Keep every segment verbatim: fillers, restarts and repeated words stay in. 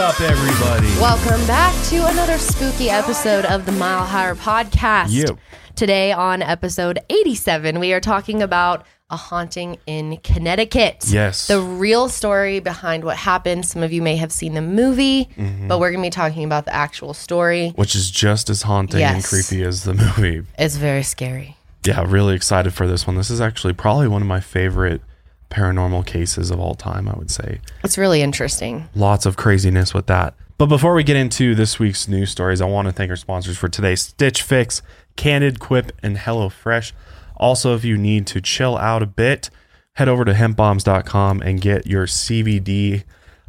up, everybody? Welcome back to another spooky episode of the Mile Higher Podcast. You. Today on episode eighty-seven, we are talking about a haunting in Connecticut. Yes. The real story behind what happened. Some of you may have seen the movie, mm-hmm. but we're going to be talking about the actual story. Which is just as haunting yes. and creepy as the movie. It's very scary. Yeah, really excited for this one. This is actually probably one of my favorite paranormal cases of all time, I would say. It's really interesting. Lots of craziness with that. But before we get into this week's news stories, I want to thank our sponsors for today, Stitch Fix, Candid, Quip, and HelloFresh. Also, if you need to chill out a bit, head over to hemp bombs dot com and get your C B D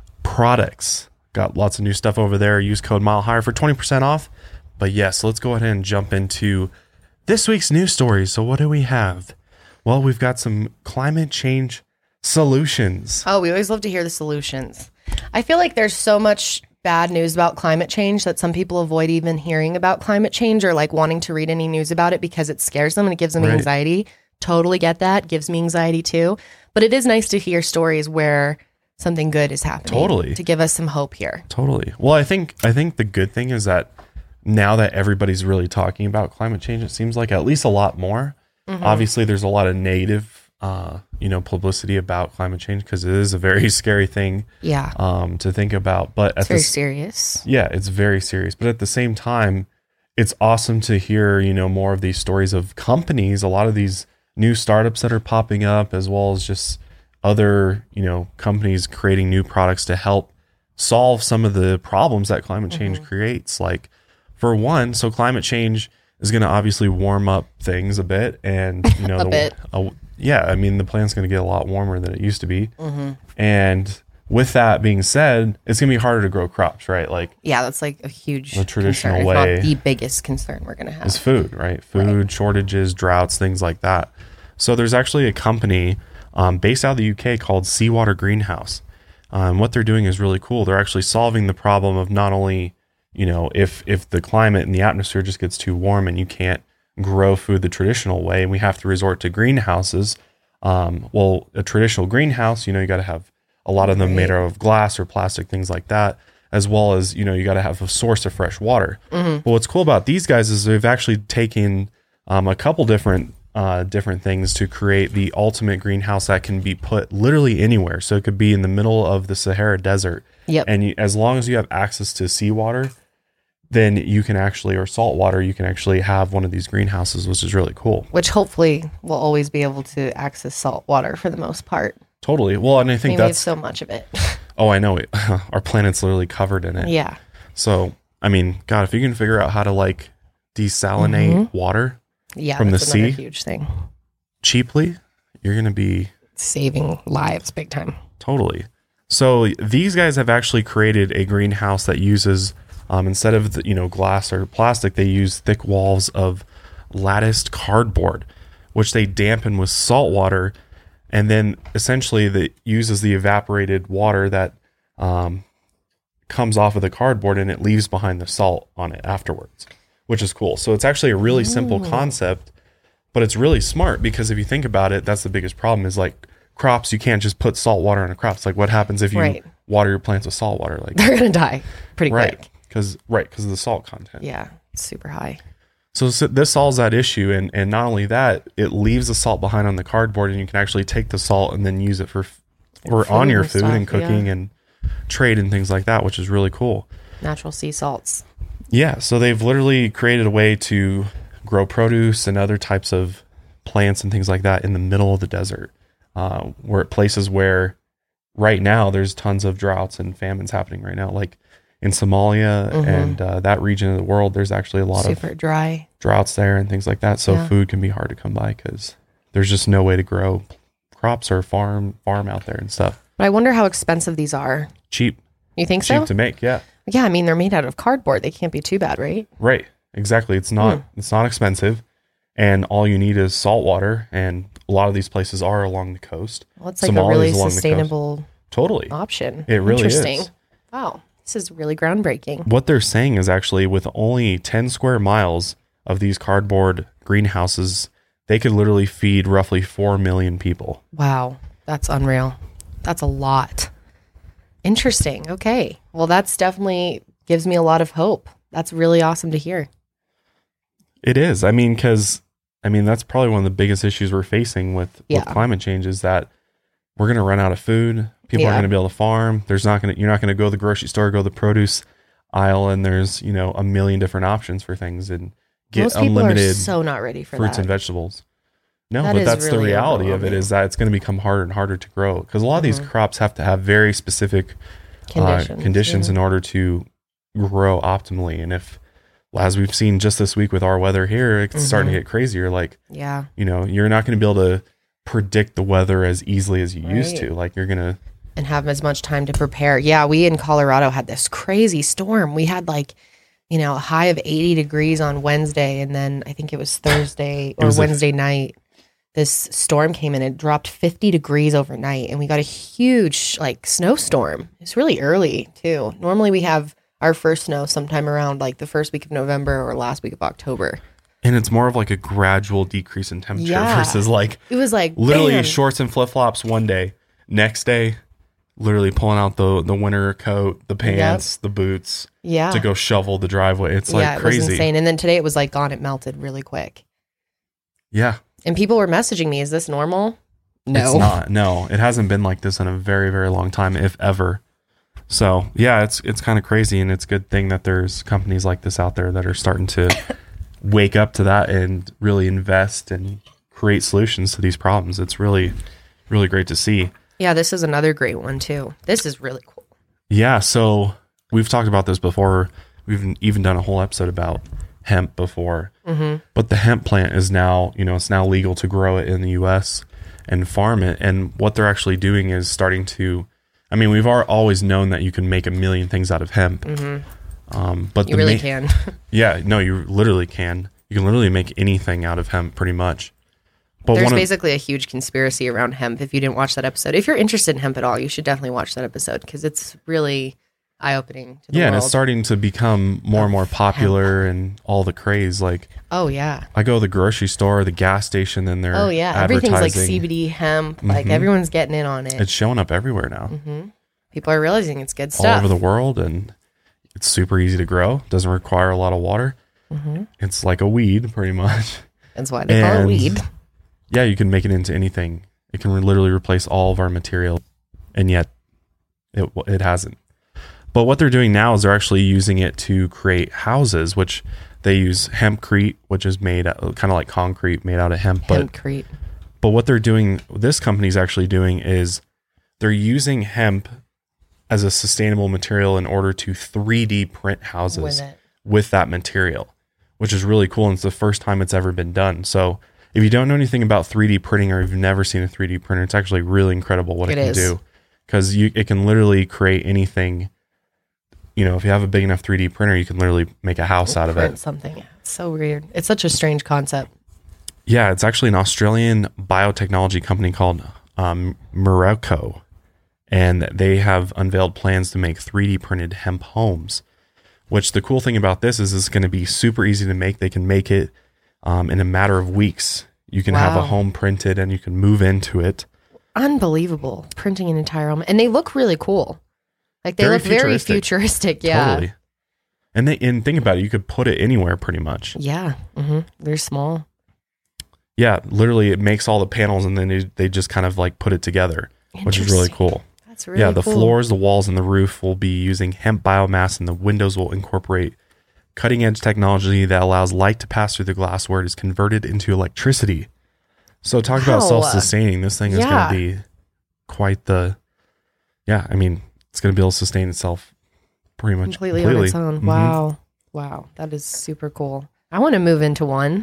products. Got lots of new stuff over there. Use code MILEHIGHER for twenty percent off. But yes, let's go ahead and jump into this week's news stories. So what do we have? Well, we've got some climate change solutions. Oh, we always love to hear the solutions. I feel like there's so much bad news about climate change that some people avoid even hearing about climate change or like wanting to read any news about it because it scares them and it gives them right. anxiety. Totally get that. Gives me anxiety too. But it is nice to hear stories where something good is happening. Totally. To give us some hope here. Totally. Well, I think I think the good thing is that now that everybody's really talking about climate change, it seems like at least a lot more. Mm-hmm. Obviously, there's a lot of negative Uh, you know, publicity about climate change because it is a very scary thing yeah. um, to think about. But it's at very the, serious. Yeah, it's very serious. But at the same time, it's awesome to hear, you know, more of these stories of companies, a lot of these new startups that are popping up, as well as just other, you know, companies creating new products to help solve some of the problems that climate change mm-hmm. creates. Like, for one, so climate change is going to obviously warm up things a bit. And, you know, a the, bit. A, yeah, I mean, the planet's going to get a lot warmer than it used to be. Mm-hmm. And with that being said, it's going to be harder to grow crops, right? Like, yeah, that's like a huge the traditional concern, way. If not the biggest concern we're going to have is food, right? Food right. shortages, droughts, things like that. So there's actually a company um, based out of the U K called Seawater Greenhouse. Um, what they're doing is really cool. They're actually solving the problem of not only, you know, if if the climate and the atmosphere just gets too warm and you can't grow food the traditional way and we have to resort to greenhouses. Um, well, a traditional greenhouse, you know, you got to have a lot of them right. made out of glass or plastic, things like that, as well as, you know, you got to have a source of fresh water. Mm-hmm. But what's cool about these guys is they've actually taken um, a couple different uh, different things to create the ultimate greenhouse that can be put literally anywhere. So it could be in the middle of the Sahara Desert. Yep. And you, as long as you have access to seawater, then you can actually, or salt water, you can actually have one of these greenhouses, which is really cool. Which hopefully we'll always be able to access salt water for the most part. Totally. Well, and I think I mean, that's... we have so much of it. Oh, I know. It. Our planet's literally covered in it. Yeah. So, I mean, God, if you can figure out how to like desalinate mm-hmm. water yeah, from the that's another sea huge thing. cheaply, you're going to be... saving lives big time. Totally. So these guys have actually created a greenhouse that uses... Um, instead of the, you know, glass or plastic, they use thick walls of latticed cardboard, which they dampen with salt water, and then essentially that uses the evaporated water that um, comes off of the cardboard and it leaves behind the salt on it afterwards, which is cool. So it's actually a really Ooh. simple concept, but it's really smart because if you think about it, that's the biggest problem is like crops. You can't just put salt water on a crop. It's like what happens if you right. water your plants with salt water? Like they're gonna die pretty right. quick. Because right, because of the salt content. Yeah, it's super high. So, so this solves that issue, and and not only that, it leaves the salt behind on the cardboard, and you can actually take the salt and then use it for or food on your and food stuff, and cooking yeah. and trade and things like that, which is really cool. Natural sea salts. Yeah, so they've literally created a way to grow produce and other types of plants and things like that in the middle of the desert, uh, where places where right now there's tons of droughts and famines happening right now, like. In Somalia mm-hmm. and uh, that region of the world, there's actually a lot Super of dry droughts there and things like that. So yeah. food can be hard to come by because there's just no way to grow crops or farm farm out there and stuff. But I wonder how expensive these are. Cheap. You think Cheap so? Cheap to make, yeah. Yeah, I mean they're made out of cardboard. They can't be too bad, right? Right. Exactly. It's not. Hmm. It's not expensive, and all you need is salt water. And a lot of these places are along the coast. Well, it's like Somalia's a really sustainable totally option. It really Interesting. is. Wow. This is really groundbreaking. What they're saying is actually with only ten square miles of these cardboard greenhouses, they could literally feed roughly four million people. Wow. That's unreal. That's a lot. Interesting. Okay. Well, that's definitely gives me a lot of hope. That's really awesome to hear. It is. I mean, because, I mean, that's probably one of the biggest issues we're facing with, Yeah. with climate change is that we're going to run out of food. People Yeah. aren't going to be able to farm. There's not going to, you're not going to go to the grocery store, go to the produce aisle, and there's, you know, a million different options for things and get Most people unlimited are so not ready for fruits that. and vegetables. No, That but is that's the really reality of it overwhelming. is that it's going to become harder and harder to grow because a lot of these Mhm. crops have to have very specific Conditions. uh, conditions yeah. in order to grow optimally. And if, as we've seen just this week with our weather here, it's starting to Mhm. get crazier. Like, Yeah. you know, you're not going to be able to predict the weather as easily as you used Right. to. Like, you're going to, And have as much time to prepare. Yeah, we in Colorado had this crazy storm. We had like, you know, a high of eighty degrees on Wednesday, and then I think it was Thursday or was a- Wednesday night. This storm came in. It dropped fifty degrees overnight, and we got a huge like snowstorm. It's really early too. Normally we have our first snow sometime around like the first week of November or last week of October. and it's more of like a gradual decrease in temperature Yeah. versus like It was like literally bam. shorts and flip flops one day, next day, literally pulling out the, the winter coat, the pants, the boots Yeah. to go shovel the driveway. It's like yeah, it crazy. was insane. And then today it was like gone. It melted really quick. Yeah. And people were messaging me, is this normal? No. It's not. No, it hasn't been like this in a very, very long time, if ever. So yeah, it's it's kind of crazy, and it's a good thing that there's companies like this out there that are starting to wake up to that and really invest and create solutions to these problems. It's really, really great to see. Yeah, this is another great one too. This is really cool. Yeah, so we've talked about this before. We've even done a whole episode about hemp before. Mm-hmm. But the hemp plant is now, you know, it's now legal to grow it in the U S and farm it. And what they're actually doing is starting to, I mean, we've al- always known that you can make a million things out of hemp. Mm-hmm. Um, but You the really ma- can. Yeah, no, you literally can. You can literally make anything out of hemp pretty much. But There's one of, basically a huge conspiracy around hemp. If you didn't watch that episode, if you're interested in hemp at all, you should definitely watch that episode because it's really eye-opening to the yeah, and world. it's starting to become more and more Of popular and all the craze. Like, oh yeah. I go to the grocery store, the gas station, and they're Oh yeah. Everything's like advertising. C B D hemp. Like Mhm. everyone's getting in on it. It's showing up everywhere now, hmm People are realizing it's good all stuff. over the world, and it's super easy to grow. Doesn't require a lot of water. hmm It's like a weed, pretty much. That's why they call it And- weed. Yeah, you can make it into anything. It can re- literally replace all of our material, and yet it it hasn't. But what they're doing now is they're actually using it to create houses, which they use hempcrete, which is made kind of like concrete made out of hemp. But Hempcrete. but what they're doing, this company's actually doing is they're using hemp as a sustainable material in order to three D print houses With it. with that material, which is really cool. And it's the first time it's ever been done. So if you don't know anything about three D printing or you've never seen a three D printer, it's actually really incredible what it, It can is. do because you it can literally create anything. You know, if you have a big enough three D printer, you can literally make a house out of Print it. something. Yeah, it's so weird. It's such a strange concept. Yeah, it's actually an Australian biotechnology company called um, Morocco, and they have unveiled plans to make three D printed hemp homes. Which the cool thing about this is it's going to be super easy to make. They can make it um, in a matter of weeks. You can have a Wow. home printed and you can move into it. Unbelievable. Printing an entire home. And they look really cool. Like they Very look very futuristic. futuristic. Yeah. Totally. And they and think about it, you could put it anywhere pretty much. Yeah. hmm They're small. Yeah, literally it makes all the panels and then they, they just kind of like put it together, which is really Interesting. cool. That's really Yeah, the cool. floors, the walls, and the roof will be using hemp biomass, and the windows will incorporate cutting edge technology that allows light to pass through the glass where it is converted into electricity. So talk about Wow. self sustaining. This thing is Yeah. going to be quite the, yeah, I mean, it's going to be able to sustain itself pretty much completely, completely. on its own. Mhm. Wow. Wow. That is super cool. I want to move into one.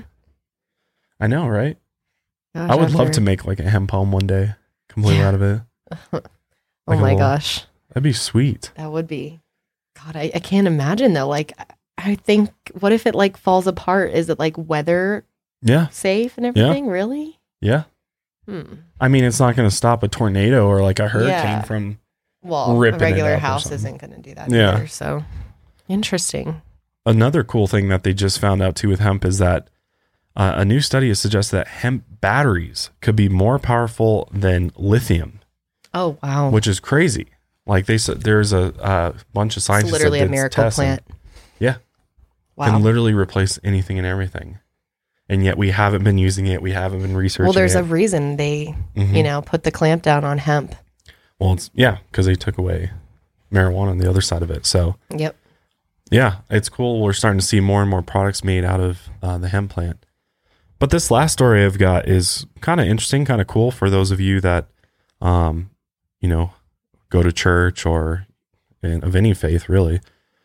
I know, right? Gosh, I would I've love never- to make like a hemp home one day, completely Yeah. out of it. Oh like a my little- gosh. That'd be sweet. That would be. God, I, I can't imagine though. Like, I- I think, what if it like falls apart? Is it like weather Yeah, safe and everything? Really? yeah. Hmm. I mean, it's not going to stop a tornado or like a hurricane Yeah. from. Well, Ripping a it regular up or house something. isn't going to do that Yeah. either. So interesting. Another cool thing that they just found out too with hemp is that uh, a new study has suggested that hemp batteries could be more powerful than lithium, Oh, wow. which is crazy. Like they said, there's a, a bunch of It's scientists. literally that a did miracle tests and- plant. yeah. Wow. Can literally replace anything and everything. And yet we haven't been using it. We haven't been researching Well, there's it. a reason they, Mhm. you know, put the clamp down on hemp. Well, it's, yeah, because they took away marijuana on the other side of it. So, Yep. yeah, it's cool. We're starting to see more and more products made out of uh, the hemp plant. But this last story I've got is kind of interesting, kind of cool for those of you that, um, you know, go to church or in, of any faith, really.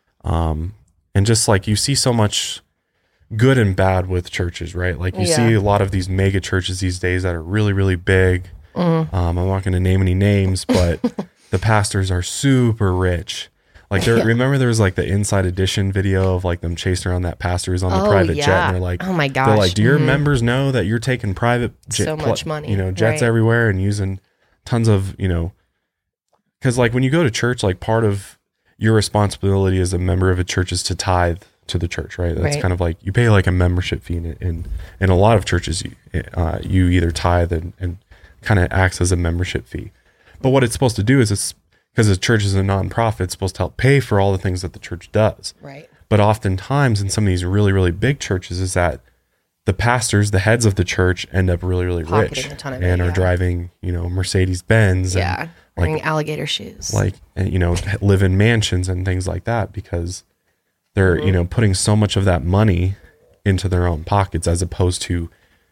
Um, and just like you see so much good and bad with churches, right? Like you Yeah. see a lot of these mega churches these days that are really, really big. Mm. Um, I'm not going to name any names, but the pastors are super rich. Like there, Yeah. remember there was like the Inside Edition video of like them chasing around that pastor who's on the Oh, private jet, yeah. and they're like, Oh my they're gosh. like, do your Mhm. members know that you're taking private jet, So much money, you know, jets right. everywhere and using tons of, you know, because like when you go to church, like part of your responsibility as a member of a church is to tithe to the church, right? That's Right. kind of like you pay like a membership fee, and in, in a lot of churches, you, uh, you either tithe and, and kind of acts as a membership fee. But what it's supposed to do is it's because the church is a nonprofit, it's supposed to help pay for all the things that the church does. Right. But oftentimes in some of these really, really big churches is that the pastors, the heads of the church end up really, really Pocketing rich a ton of it, and are yeah. driving, you know, Mercedes Benz Yeah. and Wearing like, alligator shoes. like, and, you know, live in mansions and things like that because they're, Mm-hmm. you know, putting so much of that money into their own pockets as opposed to,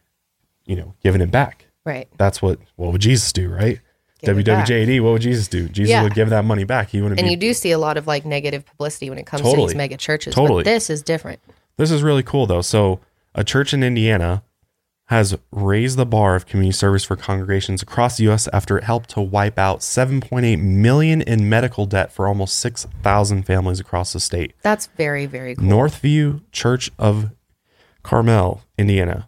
you know, giving it back. right. That's what, what would Jesus do, right? Give it W W J D, what would Jesus do? Jesus Yeah. would give that money back. He wouldn't And be. you do see a lot of like negative publicity when it comes to Totally. these mega churches. Totally. But this is different. This is really cool though. So a church in Indiana has raised the bar of community service for congregations across the U S after it helped to wipe out seven point eight million in medical debt for almost six thousand families across the state. That's very, very cool. Northview Church of Carmel, Indiana.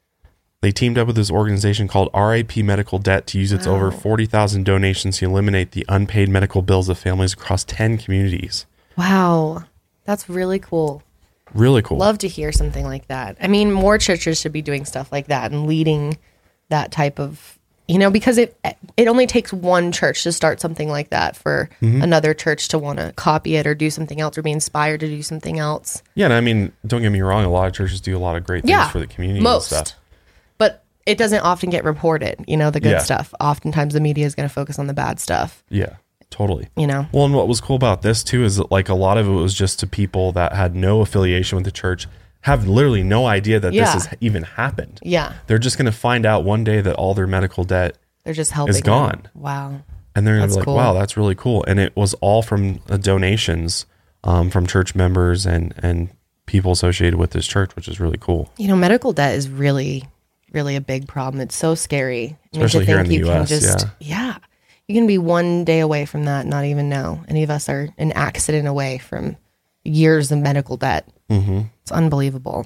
They teamed up with this organization called R I P Medical Debt to use its Wow. over forty thousand donations to eliminate the unpaid medical bills of families across ten communities. Wow. That's really cool. Really cool. Love to hear something like that. I mean, more churches should be doing stuff like that and leading that type of, you know, because it it only takes one church to start something like that for Mm-hmm. another church to want to copy it or do something else or be inspired to do something else. Yeah, and I mean, don't get me wrong, a lot of churches do a lot of great things Yeah, for the community most. and stuff. But it doesn't often get reported, you know, the good Yeah. stuff. Oftentimes the media is going to focus on the bad stuff, Yeah, totally. you know. Well, and what was cool about this too is that like a lot of it was just to people that had no affiliation with the church, have literally no idea that Yeah. this has even happened. Yeah. They're just going to find out one day that all their medical debt, They're just helping. It's gone. them. Wow. and they're going to That's be like, cool. wow, that's really cool. And it was all from uh, donations um, from church members and, and people associated with this church, which is really cool. You know, medical debt is really, really a big problem. It's so scary. I mean, Especially to here think in the you U S, can just, yeah. You can be one day away from that, and not even know. Any of us are an accident away from years of medical debt. Mm-hmm. It's unbelievable.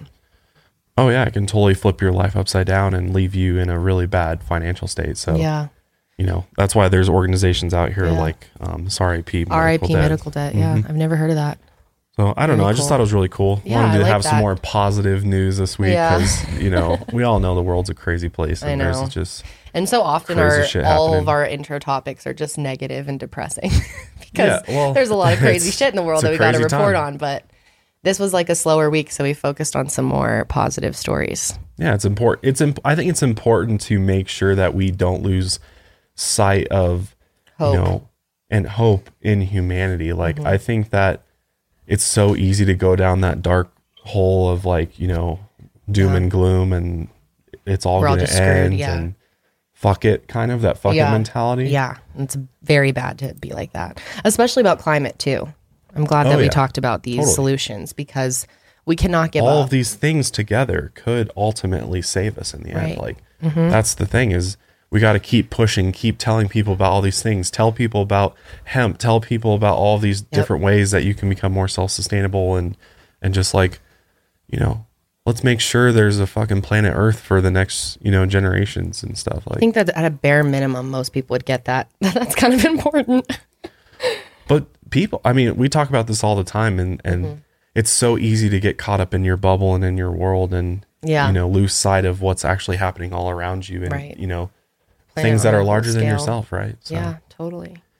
Oh yeah, it can totally flip your life upside down and leave you in a really bad financial state. So, Yeah. you know, that's why there's organizations out here Yeah. like um, S R I P R I P Debt. medical debt. Yeah. I've never heard of that. So I don't know. Very I just cool. thought it was really cool. Yeah, Wanted I to like have some that. more positive news this week Yeah. because you know we all know the world's a crazy place, and I there's know. just And so often Crazy our shit all happening. of our intro topics are just negative and depressing because Yeah, well, there's a lot of crazy it's- shit in the world it's a that we got to crazy report time. on. But this was like a slower week, so we focused on some more positive stories. yeah, it's important. It's imp- I think it's important to make sure that we don't lose sight of Hope. you know and hope in humanity. Like Mm-hmm. I think that it's so easy to go down that dark hole of like you know doom Yeah. and gloom and it's all We're all going just to screwed, end yeah. and fuck it kind of that fuck Yeah. it mentality. Yeah, it's very bad to be like that, especially about climate too. I'm glad Oh, that we yeah. talked about these Totally. solutions because we cannot give all up. of these things together could ultimately save us in the Right. end. Like that's the thing is we got to keep pushing, keep telling people about all these things, tell people about hemp, tell people about all these different ways that you can become more self-sustainable and, and just like, you know, let's make sure there's a fucking planet Earth for the next, you know, generations and stuff like, I think that at a bare minimum, most people would get that. That's kind of important. but people, I mean, we talk about this all the time and, and Mm-hmm. it's so easy to get caught up in your bubble and in your world and, Yeah. you know, lose sight of what's actually happening all around you and, Right. you know, Playing things it on that a are whole larger than scale. yourself, right? So, Yeah, totally.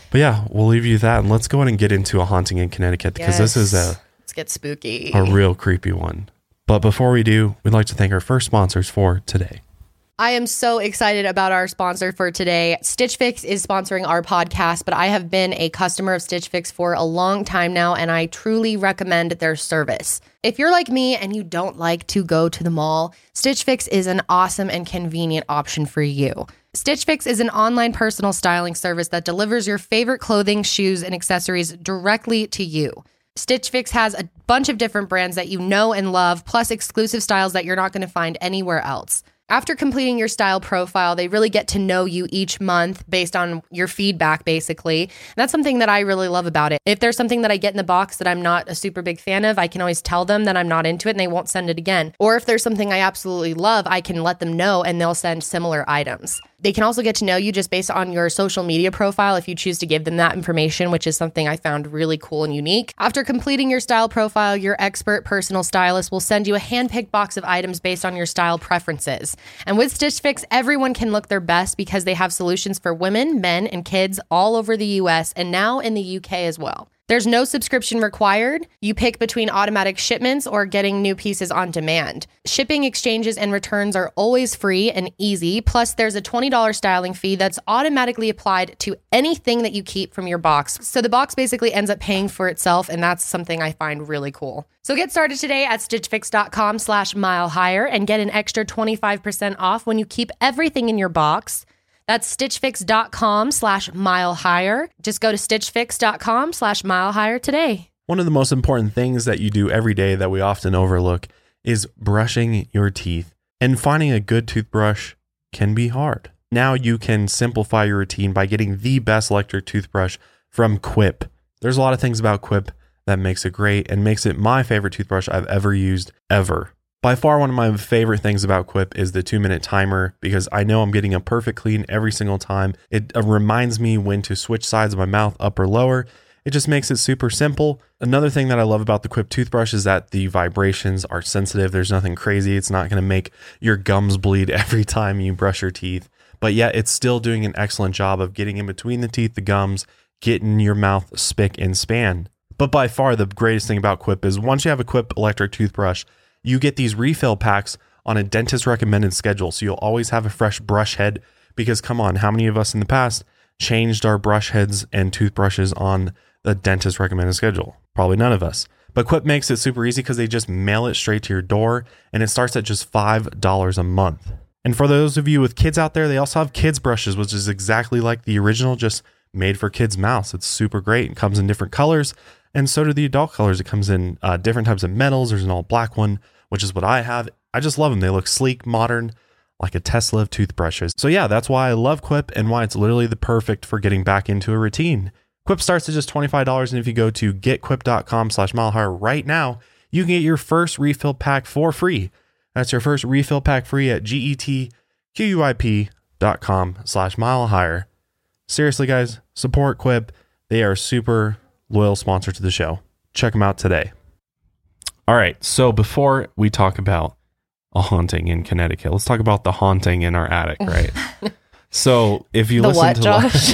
But yeah, we'll leave you with that. And let's go ahead and get into a haunting in Connecticut because Yes. this is a, Let's get spooky. a real creepy one. But before we do, we'd like to thank our first sponsors for today. I am so excited about our sponsor for today. Stitch Fix is sponsoring our podcast, but I have been a customer of Stitch Fix for a long time now, and I truly recommend their service. If you're like me and you don't like to go to the mall, Stitch Fix is an awesome and convenient option for you. Stitch Fix is an online personal styling service that delivers your favorite clothing, shoes, and accessories directly to you. Stitch Fix has a bunch of different brands that you know and love, plus exclusive styles that you're not going to find anywhere else. After completing your style profile, they really get to know you each month based on your feedback, basically. And that's something that I really love about it. If there's something that I get in the box that I'm not a super big fan of, I can always tell them that I'm not into it and they won't send it again. Or if there's something I absolutely love, I can let them know and they'll send similar items. They can also get to know you just based on your social media profile if you choose to give them that information, which is something I found really cool and unique. After completing your style profile, your expert personal stylist will send you a hand-picked box of items based on your style preferences. And with Stitch Fix, everyone can look their best because they have solutions for women, men, and kids all over the U S and now in the U K as well. There's no subscription required. You pick between automatic shipments or getting new pieces on demand. Shipping, exchanges, and returns are always free and easy. Plus, there's a twenty dollars styling fee that's automatically applied to anything that you keep from your box. So the box basically ends up paying for itself, and that's something I find really cool. So get started today at stitchfix.com slash mile higher and get an extra twenty-five percent off when you keep everything in your box. That's stitchfix.com slash mile higher. Just go to stitchfix.com slash mile higher today. One of the most important things that you do every day that we often overlook is brushing your teeth. And finding a good toothbrush can be hard. Now you can simplify your routine by getting the best electric toothbrush from Quip. There's a lot of things about Quip that makes it great and makes it my favorite toothbrush I've ever used, ever. By far, one of my favorite things about Quip is the two minute timer because I know I'm getting a perfect clean every single time. It uh, reminds me when to switch sides of my mouth, up or lower. It just makes it super simple. Another thing that I love about the Quip toothbrush is that the vibrations are sensitive. There's nothing crazy. It's not going to make your gums bleed every time you brush your teeth. But yet it's still doing an excellent job of getting in between the teeth, the gums, getting your mouth spick and span. But by far, the greatest thing about Quip is once you have a Quip electric toothbrush, you get these refill packs on a dentist recommended schedule. So you'll always have a fresh brush head because come on, how many of us in the past changed our brush heads and toothbrushes on the dentist recommended schedule? Probably none of us. But Quip makes it super easy because they just mail it straight to your door and it starts at just five dollars a month. And for those of you with kids out there, they also have kids brushes, which is exactly like the original, just made for kids' mouths. It's super great. It comes in different colors. And so do the adult colors. It comes in uh, different types of metals. There's an all black one, which is what I have. I just love them. They look sleek, modern, like a Tesla of toothbrushes. So yeah, that's why I love Quip and why it's literally the perfect for getting back into a routine. Quip starts at just twenty-five dollars. And if you go to getquip.com slash mile higher right now, you can get your first refill pack for free. That's your first refill pack free at getquip.com slash mile higher. Seriously, guys, support Quip. They are super loyal sponsor to the show. Check them out today. All right. So before we talk about a haunting in Connecticut, let's talk about the haunting in our attic, right? So if you The listen what, to Josh?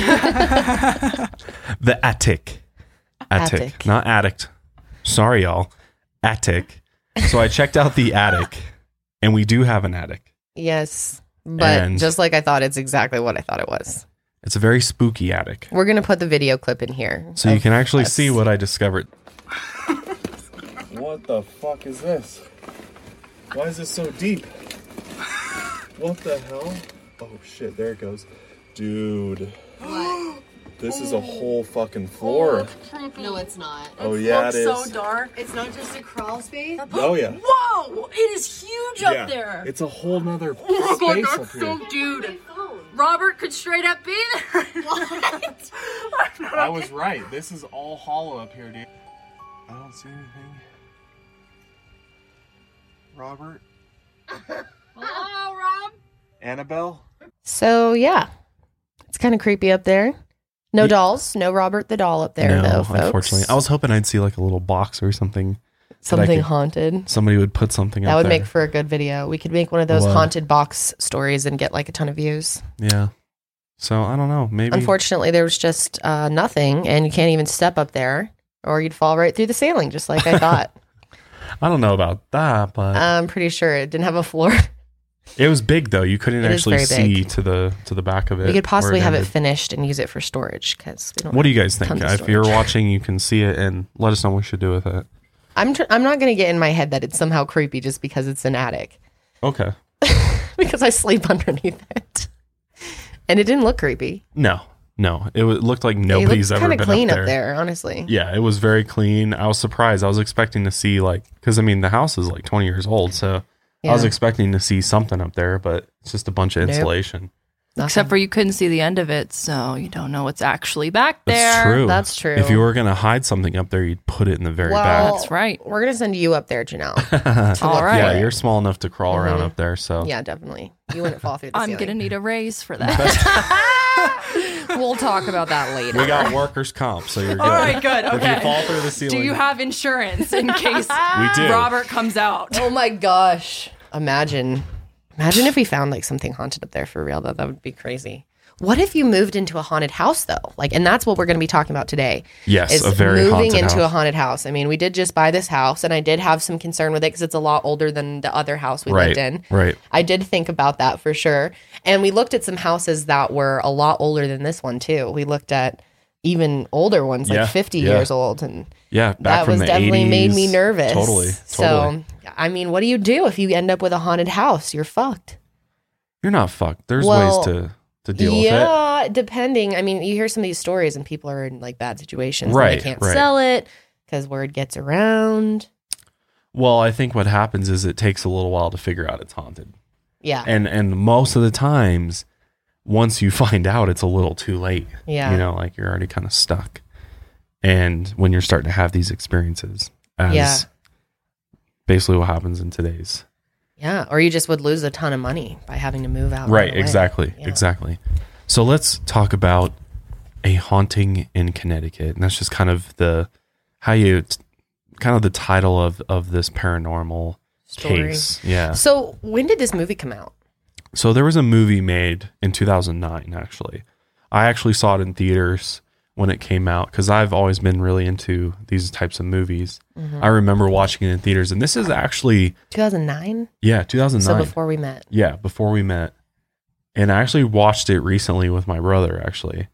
the attic, attic, Attic. not addict. Sorry, y'all. Attic. So I checked out the attic, and we do have an attic. Yes. But And- just like I thought, it's exactly what I thought it was. It's a very spooky attic. We're going to put the video clip in here. So you of can actually us. see what I discovered. What the fuck is this? Why is this so deep? What the hell? Oh shit, there it goes. Dude. What? This is a whole fucking floor. No, it's not. Oh yeah, it is. So dark. It's not just a crawl space. Oh yeah. Whoa! It is huge Yeah. up there. It's a whole nother Oh my god, space up that's here. so dude. Robert could straight up be there. What? I was right. This is all hollow up here, dude. I don't see anything. Robert? Hello, Rob. Annabelle? So, yeah. It's kind of creepy up there. No Yeah. dolls. No Robert the doll up there, no, though, folks. unfortunately. I was hoping I'd see like a little box or something. Something could- haunted. Somebody would put something That up would there. make for a good video. We could make one of those What? haunted box stories and get like a ton of views. Yeah. So I don't know. Maybe. Unfortunately, there was just uh, nothing, and you can't even step up there, or you'd fall right through the ceiling, just like I thought. I don't know about that, but I'm pretty sure it didn't have a floor. it was big though. You couldn't It is actually very see big. to the to the back of it. We could possibly where have it ended. finished and use it for storage because we don't. What do have you guys think? tons of If you're storage. watching, you can see it and let us know what we should do with it. I'm tr- I'm not going to get in my head that it's somehow creepy just because it's an attic, Okay. because I sleep underneath it, and it didn't look creepy. No, no. It, w- looked like It nobody's looked ever kind been of clean up up there. there, honestly. Yeah, it was very clean. I was surprised. I was expecting to see like, because I mean the house is like twenty years old, so I was Yeah. expecting to see something up there, but it's just a bunch of Nope. insulation. Except for you couldn't see the end of it, so you don't know what's actually back there. That's true. That's true. If you were gonna hide something up there, you'd put it in the very Well, back. That's right. We're gonna send you up there, Janelle. All right. Yeah, you're small enough to crawl around Mhm. up there, so Yeah, definitely. You wouldn't fall through the I'm ceiling. going to need a raise for that. We'll talk about that later. we got workers' comp, so you're good. All right, good. If Okay. you fall through the ceiling, Do you have insurance in case we do. Robert comes out? Oh my gosh! Imagine, imagine if we found like something haunted up there for real. Though that would be crazy. What if you moved into a haunted house though? Like, and that's what we're going to be talking about today. Yes, is a very moving haunted into a house. haunted house. I mean, we did just buy this house, and I did have some concern with it because it's a lot older than the other house we Right, lived in. right. I did think about that for sure. And we looked at some houses that were a lot older than this one too. We looked at even older ones, like Yeah, fifty yeah. years old, and Yeah, back that from was the definitely made me eighties. nervous. Totally, So, totally. I mean, what do you do if you end up with a haunted house? You're fucked. You're not fucked. There's Well, ways to to deal with it. Yeah, depending. I mean, you hear some of these stories, and people are in like bad situations. And Right, they can't right. sell it because word gets around. Well, I think what happens is it takes a little while to figure out it's haunted. Yeah. And and most of the times, once you find out, it's a little too late. Yeah. You know, like you're already kind of stuck. And when you're starting to have these experiences, as Yeah. basically what happens in today's. Yeah. Or you just would lose a ton of money by having to move out. Right, away. exactly. Yeah. Exactly. So let's talk about a haunting in Connecticut. And that's just kind of the how you t- kind of the title of of this paranormal Story. case. Yeah. So when did this movie come out? So there was a movie made in two thousand nine, actually. I actually saw it in theaters when it came out because I've always been really into these types of movies. Mm-hmm. I remember watching it in theaters, and this is actually, two thousand nine? yeah, two thousand nine. So before we met. Yeah, before we met. And I actually watched it recently with my brother, actually.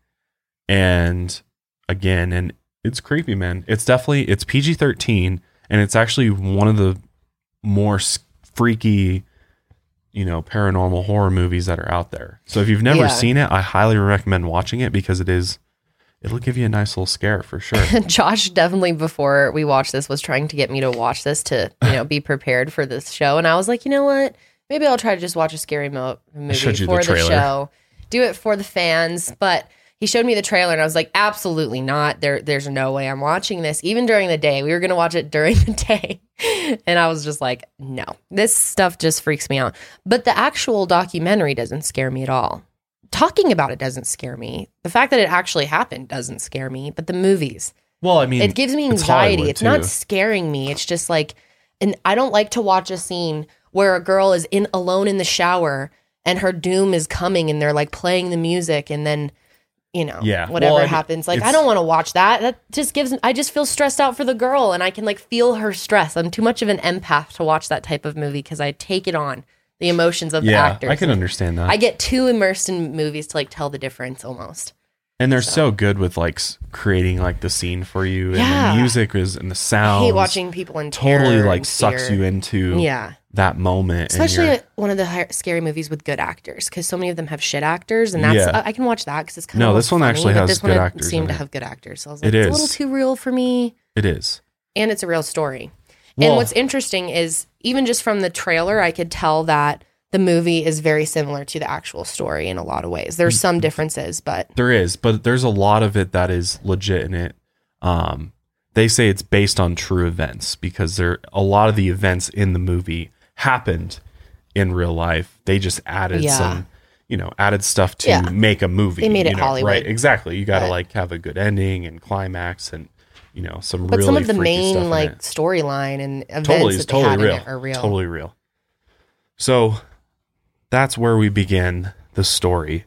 And again, and it's creepy, man. It's definitely, it's P G thirteen, and it's actually one of the more s- freaky, you know, paranormal horror movies that are out there. So if you've never Yeah. seen it, I highly recommend watching it because it is, it'll give you a nice little scare for sure. Josh definitely before we watched this was trying to get me to watch this to, you know, be prepared for this show. And I was like, you know what? Maybe I'll try to just watch a scary mo- movie showed you the for the, trailer. show. Do it for the fans. But he showed me the trailer and I was like, absolutely not. There there's no way I'm watching this. Even during the day. We were gonna watch it during the day. And I was just like, no. This stuff just freaks me out. But the actual documentary doesn't scare me at all. Talking about it doesn't scare me. The fact that it actually happened doesn't scare me. But the movies. Well, I mean, It gives me it's anxiety. Hollywood, It's, not too. scaring me. It's just like, and I don't like to watch a scene where a girl is in alone in the shower and her doom is coming and they're like playing the music and then, you know, Yeah. whatever Well, I mean, happens. Like, I it's- don't want to watch that. That just gives, I just feel stressed out for the girl and I can like feel her stress. I'm too much of an empath to watch that type of movie because I take it on the emotions of the Yeah, actors. I can And understand that. I get too immersed in movies to like tell the difference almost. And they're so good with like s- creating like the scene for you, and Yeah. the music is and the I sounds. hate watching people in Totally terror like and sucks fear. you into Yeah. that moment. and Especially you're- one of the hi- scary movies with good actors, because so many of them have shit actors, and that's Yeah. I, I can watch that because it's kind No, of this one funny, actually but has this good one actors seemed in to it. have good actors. So I was like, It it's a is. little too real for me, it is. and it's a real story. Well- and what's interesting is even just from the trailer, I could tell that the movie is very similar to the actual story in a lot of ways. There's Mm-hmm. some differences, but There is, but there's a lot of it that is legit in it. Um, they say it's based on true events because there a lot of the events in the movie happened in real life. They just added Yeah. some, you know, added stuff to Yeah. make a movie. They made it you know, Hollywood. right? Exactly. You got to But- like have a good ending and climax, and you know some but really some of the freaky stuff main in like it. storyline and events totally that is they totally had real. in it are real. Totally real. So that's where we begin the story.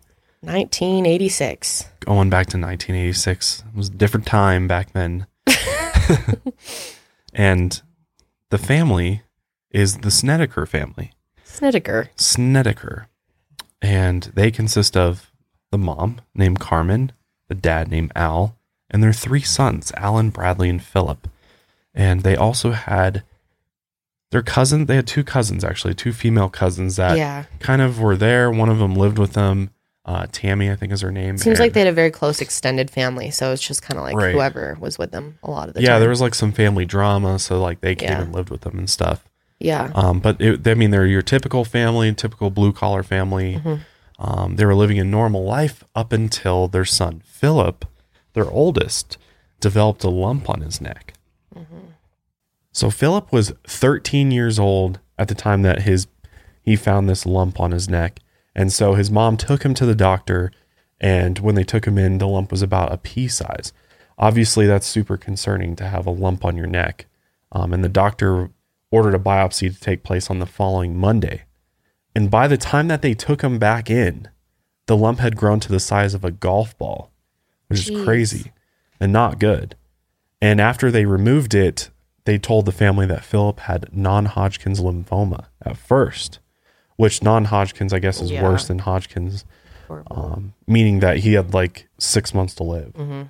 nineteen eighty-six. Going back to nineteen eighty-six. It was a different time back then. And the family is the Snedeker family. Snedeker. Snedeker. And they consist of the mom named Carmen, the dad named Al, and their three sons, Alan, Bradley, and Philip. And they also had their cousin. They had two cousins, actually, two female cousins that Yeah. kind of were there. One of them lived with them. Uh, Tammy, I think is her name. Seems And- like they had a very close extended family, so it's just kind of like Right. whoever was with them a lot of the yeah, time. there was like some family drama, so like they came Yeah. and lived with them and stuff. Yeah. Um, but it, I mean, they're your typical family, typical blue collar family. Mm-hmm. Um, they were living a normal life up until their son Philip, their oldest, developed a lump on his neck. Mm-hmm. So Philip was thirteen years old at the time that his he found this lump on his neck, and so his mom took him to the doctor. And when they took him in, the lump was about a pea size. Obviously, that's super concerning to have a lump on your neck. Um, and the doctor ordered a biopsy to take place on the following Monday. And by the time that they took him back in, the lump had grown to the size of a golf ball, which Jeez. is crazy and not good. And after they removed it, they told the family that Philip had non-Hodgkin's lymphoma at first, which non-Hodgkin's, I guess, is Yeah. worse than Hodgkin's. Horrible. Um, meaning that he had like six months to live. Mm-hmm.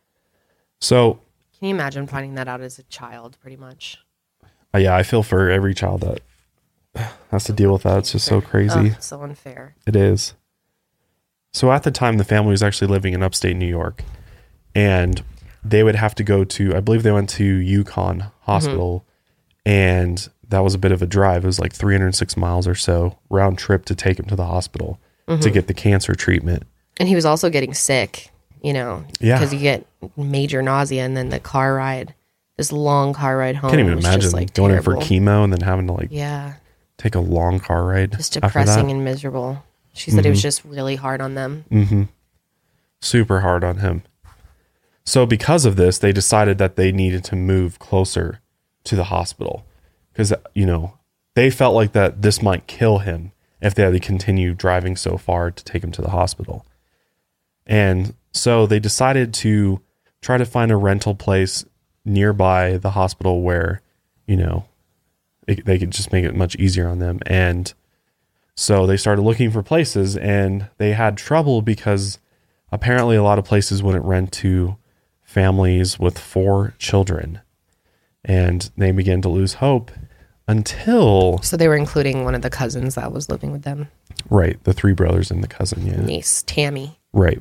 So, Can you imagine finding that out as a child, pretty much? uh, yeah, I feel for every child that has to deal with that. It's just so crazy. Oh, so unfair. It is. So at the time, the family was actually living in upstate New York, and they would have to go to, I believe they went to Yukon Hospital, and that was a bit of a drive. It was like three hundred six miles or so round trip to take him to the hospital to get the cancer treatment. And he was also getting sick, you know, Yeah. because you get major nausea, and then the car ride, this long car ride home. Can't even was imagine just, like, going terrible. in for chemo and then having to like Yeah, take a long car ride. just after depressing that. and miserable. She said it was just really hard on them. Mm-hmm. Super hard on him. So because of this, they decided that they needed to move closer to the hospital because, you know, they felt like that this might kill him if they had to continue driving so far to take him to the hospital. And so they decided to try to find a rental place nearby the hospital where, you know, it, they could just make it much easier on them. And so they started looking for places, and they had trouble because apparently a lot of places wouldn't rent to families with four children. And they began to lose hope until, So they were including one of the cousins that was living with them, right, the three brothers and the cousin. Yeah. niece, Tammy. Right.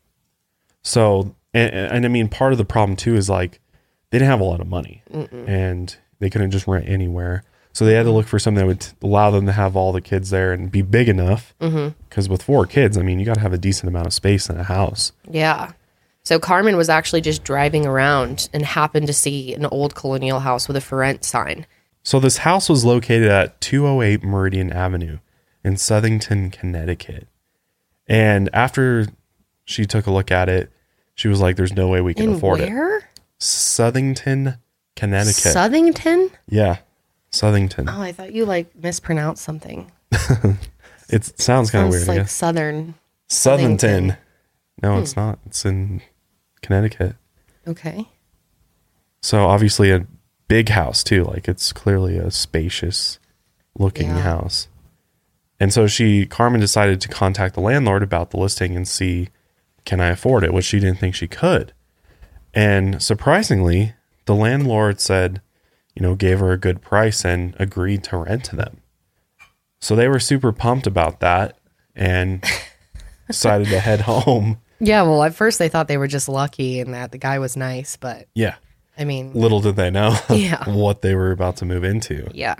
So, and, and I mean, part of the problem too is like they didn't have a lot of money and they couldn't just rent anywhere. So they had to look for something that would allow them to have all the kids there and be big enough. Because with four kids, I mean, you got to have a decent amount of space in a house. Yeah. So Carmen was actually just driving around and happened to see an old colonial house with a for rent sign. So this house was located at two oh eight Meridian Avenue in Southington, Connecticut. And after she took a look at it, she was like, there's no way we can In afford it. where? Southington, Connecticut. Southington? yeah. Southington. Oh, I thought you like mispronounced something. It sounds kind of Sounds weird. I like guess. southern. Southington. Southington. No, it's not. It's in Connecticut. Okay. So obviously a big house too. Like it's clearly a spacious looking Yeah. house. And so she, Carmen decided to contact the landlord about the listing and see, can I afford it? Which she didn't think she could. And surprisingly, the landlord said, you know, gave her a good price and agreed to rent to them. So they were super pumped about that and decided to head home. Yeah, well, at first they thought they were just lucky and that the guy was nice, but Yeah. I mean, Little did they know Yeah. what they were about to move into. yeah.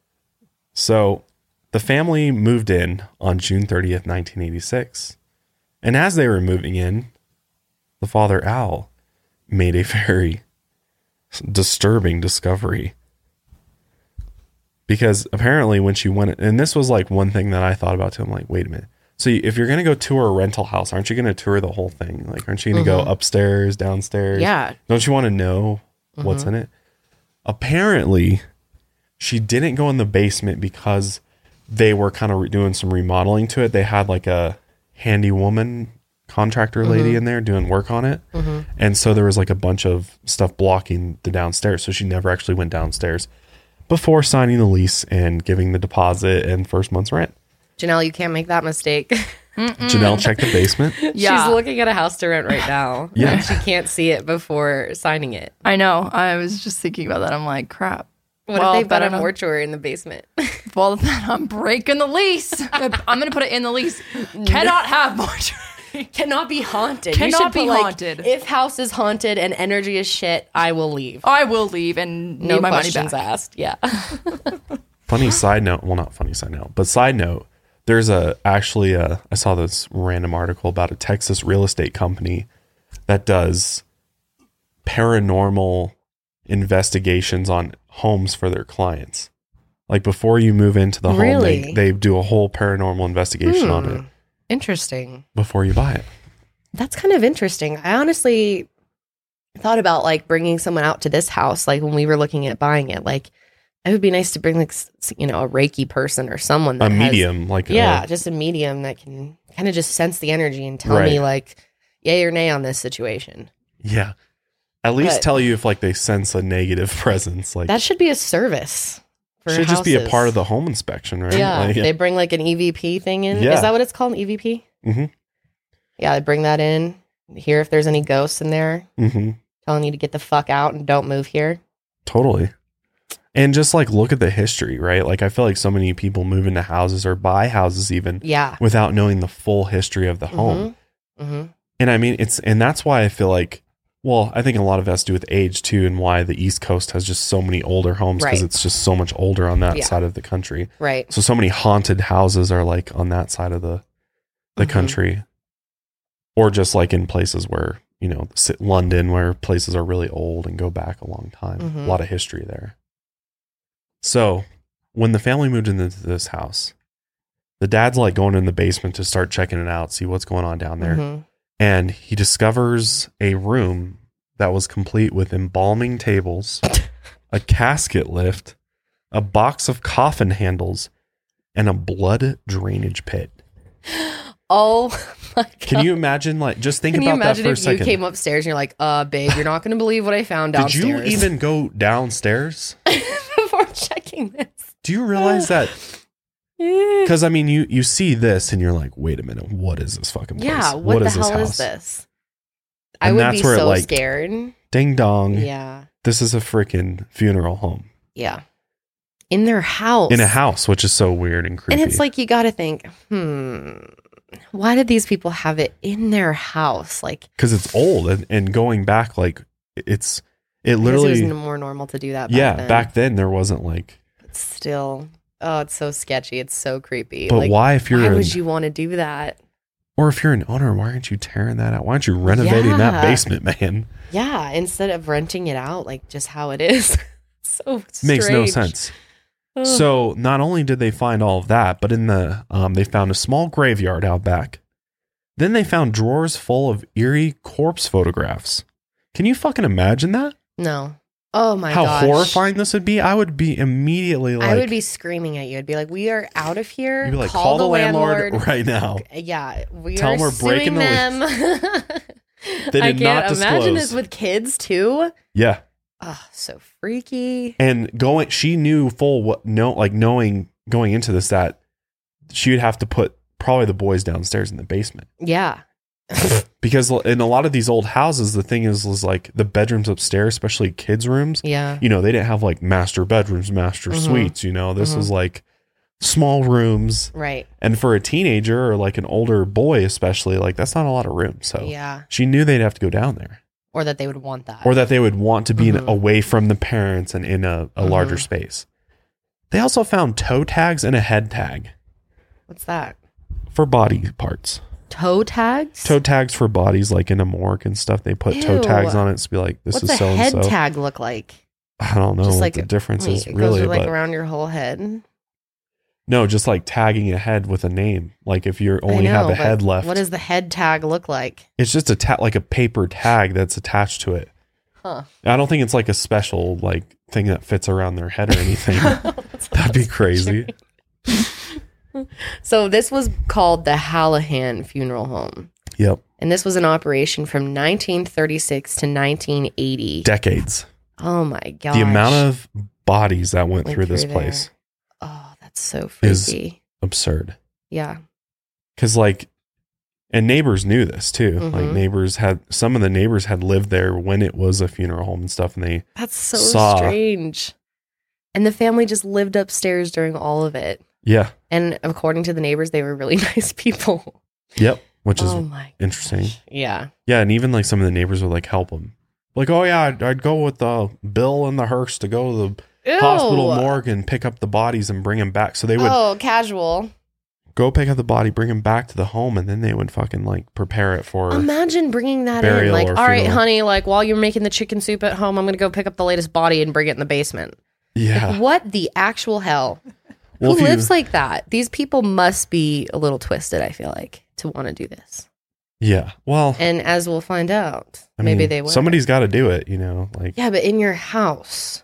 So the family moved in on June thirtieth, nineteen eighty-six. And as they were moving in, the father, Al, made a very disturbing discovery. Because apparently when she went, and this was like one thing that I thought about too, I'm like, wait a minute. So if you're going to go tour a rental house, aren't you going to tour the whole thing? Like, aren't you going to go upstairs, downstairs? Yeah. Don't you want to know what's in it? Apparently, she didn't go in the basement because they were kind of doing some remodeling to it. They had like a handy woman contractor lady in there doing work on it. Mm-hmm. And so there was like a bunch of stuff blocking the downstairs. So she never actually went downstairs before signing the lease and giving the deposit and first month's rent. Janelle, you can't make that mistake. Janelle checked the basement. Yeah. She's looking at a house to rent right now. Yeah. And she can't see it before signing it. I know. I was just thinking about that. I'm like, crap. What Well, if they've got a better not- mortuary in the basement? Well, then I'm breaking the lease. I'm going to put it in the lease. Cannot have mortuary. Cannot be haunted. Cannot you should be put, like, haunted. If house is haunted and energy is shit, I will leave. I will leave and No need my money questions back. asked. Yeah. Funny side note. Well, not funny side note, but side note. There's a actually a, I saw this random article about a Texas real estate company that does paranormal investigations on homes for their clients. Like before you move into the home, Really? they, they do a whole paranormal investigation on it Interesting. before you buy it. That's kind of interesting. I honestly thought about like bringing someone out to this house, like when we were looking at buying it. Like, it would be nice to bring like s- you know a Reiki person or someone A that has- medium, like yeah, a, just a medium that can kind of just sense the energy and tell me Right. like yay or nay on this situation. yeah. At least But- tell you if like they sense a negative presence. Like That should be a service. For should just be a houses. part of the home inspection, right? Yeah, Like, they bring like an E V P thing in. Yeah. Is that what it's called? An E V P? Mhm. Yeah, they bring that in. Hear if there's any ghosts in there, mhm. telling you to get the fuck out and don't move here. Totally. And just like look at the history, right? Like I feel like so many people move into houses or buy houses even Yeah. without knowing the full history of the home. Mm-hmm. And I mean, it's, and that's why I feel like, well, I think a lot of it has to do with age too, and why the East Coast has just so many older homes because Right. it's just so much older on that Yeah. side of the country. Right. So, so many haunted houses are like on that side of the, the Mhm. country, or just like in places where, you know, sit- London, where places are really old and go back a long time. Mhm. A lot of history there. So when the family moved into this house, the dad's like going in the basement to start checking it out, see what's going on down there. Mhm. And he discovers a room that was complete with embalming tables, a casket lift, a box of coffin handles, and a blood drainage pit. Oh my god. Can you imagine, like, just think Can you about that imagine for a if you second. came upstairs and you're like, uh, babe, you're not going to believe what I found Did downstairs. you even go downstairs? before checking this? Do you realize that? Yeah, Because, I mean, you, you see this and you're like, wait a minute, what is this fucking place? what, what the is this hell house? is this? I And would that's be where it, so like, scared. Ding dong. Yeah. This is a freaking funeral home Yeah. In their house. in a house, which is so weird and creepy. And it's like, you got to think, hmm, why did these people have it in their house? Like, because it's old and, and going back, like, it's, it because literally, it was more normal to do that back yeah, then. back then there wasn't like, But still, oh, it's so sketchy. It's so creepy. but like, why, if you're, why an, would you want to do that? or if you're an owner, why aren't you tearing that out? Why aren't you renovating that Yeah. basement, man? Yeah, instead of renting it out, like just how it is. so strange. Makes no sense. Ugh. So not only did they find all of that, but in the um, they found a small graveyard out back. Then they found drawers full of eerie corpse photographs. Can you fucking imagine that? No. Oh my How gosh. horrifying this would be? I would be immediately like, I would be screaming at you. I'd be like, "We are out of here. you'd be like, call, the landlord, right now. Yeah, we Tell are them we're breaking suing the them. They I did can't not imagine disclose. this with kids too. Yeah, Oh, so freaky. and going, she knew full what no, like knowing going into this that she would have to put probably the boys downstairs in the basement. Yeah. Because in a lot of these old houses, the thing is, is like the bedrooms upstairs, especially kids' rooms, Yeah. you know, they didn't have like master bedrooms, master Mhm. suites, you know, this Mhm. was like small rooms. Right. And for a teenager or like an older boy, especially, like that's not a lot of room. So Yeah. she knew they'd have to go down there, Or that they would want that. or that they would want to be in, Mhm. away from the parents and in a, a larger Mhm. space. They also found toe tags and a head tag What's that? for body parts. Toe tags? Toe tags for bodies, like in a morgue and stuff. They put toe Ew. tags on it to be like, this What's is a so and head so. tag look like? I don't know Just what like the a- difference Wait, is it really, goes like but around your whole head. no, just like tagging a head with a name. Like if you I only have know, a head but left, What does the head tag look like? it's just a ta- like a paper tag that's attached to it. Huh. I don't think it's like a special like thing that fits around their head or anything. That'd be crazy. So this was called the Hallahan Funeral Home. Yep. And this was an operation from nineteen thirty-six to nineteen eighty. Decades. Oh my gosh. The amount of bodies that went, Went through this through place Oh, that's so is freaky. absurd. Yeah. Because, like, and neighbors knew this too. Mhm. Like, neighbors had, some of the neighbors had lived there when it was a funeral home and stuff. And they, That's so Saw. strange. And the family just lived upstairs during all of it. yeah. And according to the neighbors, they were really nice people. Yep. Which is oh my interesting. gosh. Yeah. Yeah. And even like some of the neighbors would like help them. Like, oh, yeah, I'd, I'd go with the Bill and the hearse to go to the Ew. hospital morgue and pick up the bodies and bring them back. So they would Oh, casual. go pick up the body, bring him back to the home, and then they would fucking like prepare it for. Imagine bringing that in. burial Like, or all right, funeral. honey, like while you're making the chicken soup at home, I'm going to go pick up the latest body and bring it in the basement. Yeah. Like, what the actual hell? Well, if Who you- lives like that? These people must be a little twisted, I feel like, to want to do this. Yeah. Well, And as we'll find out, I maybe mean, they will. Somebody's got to do it, you know. Like, Yeah, but in your house.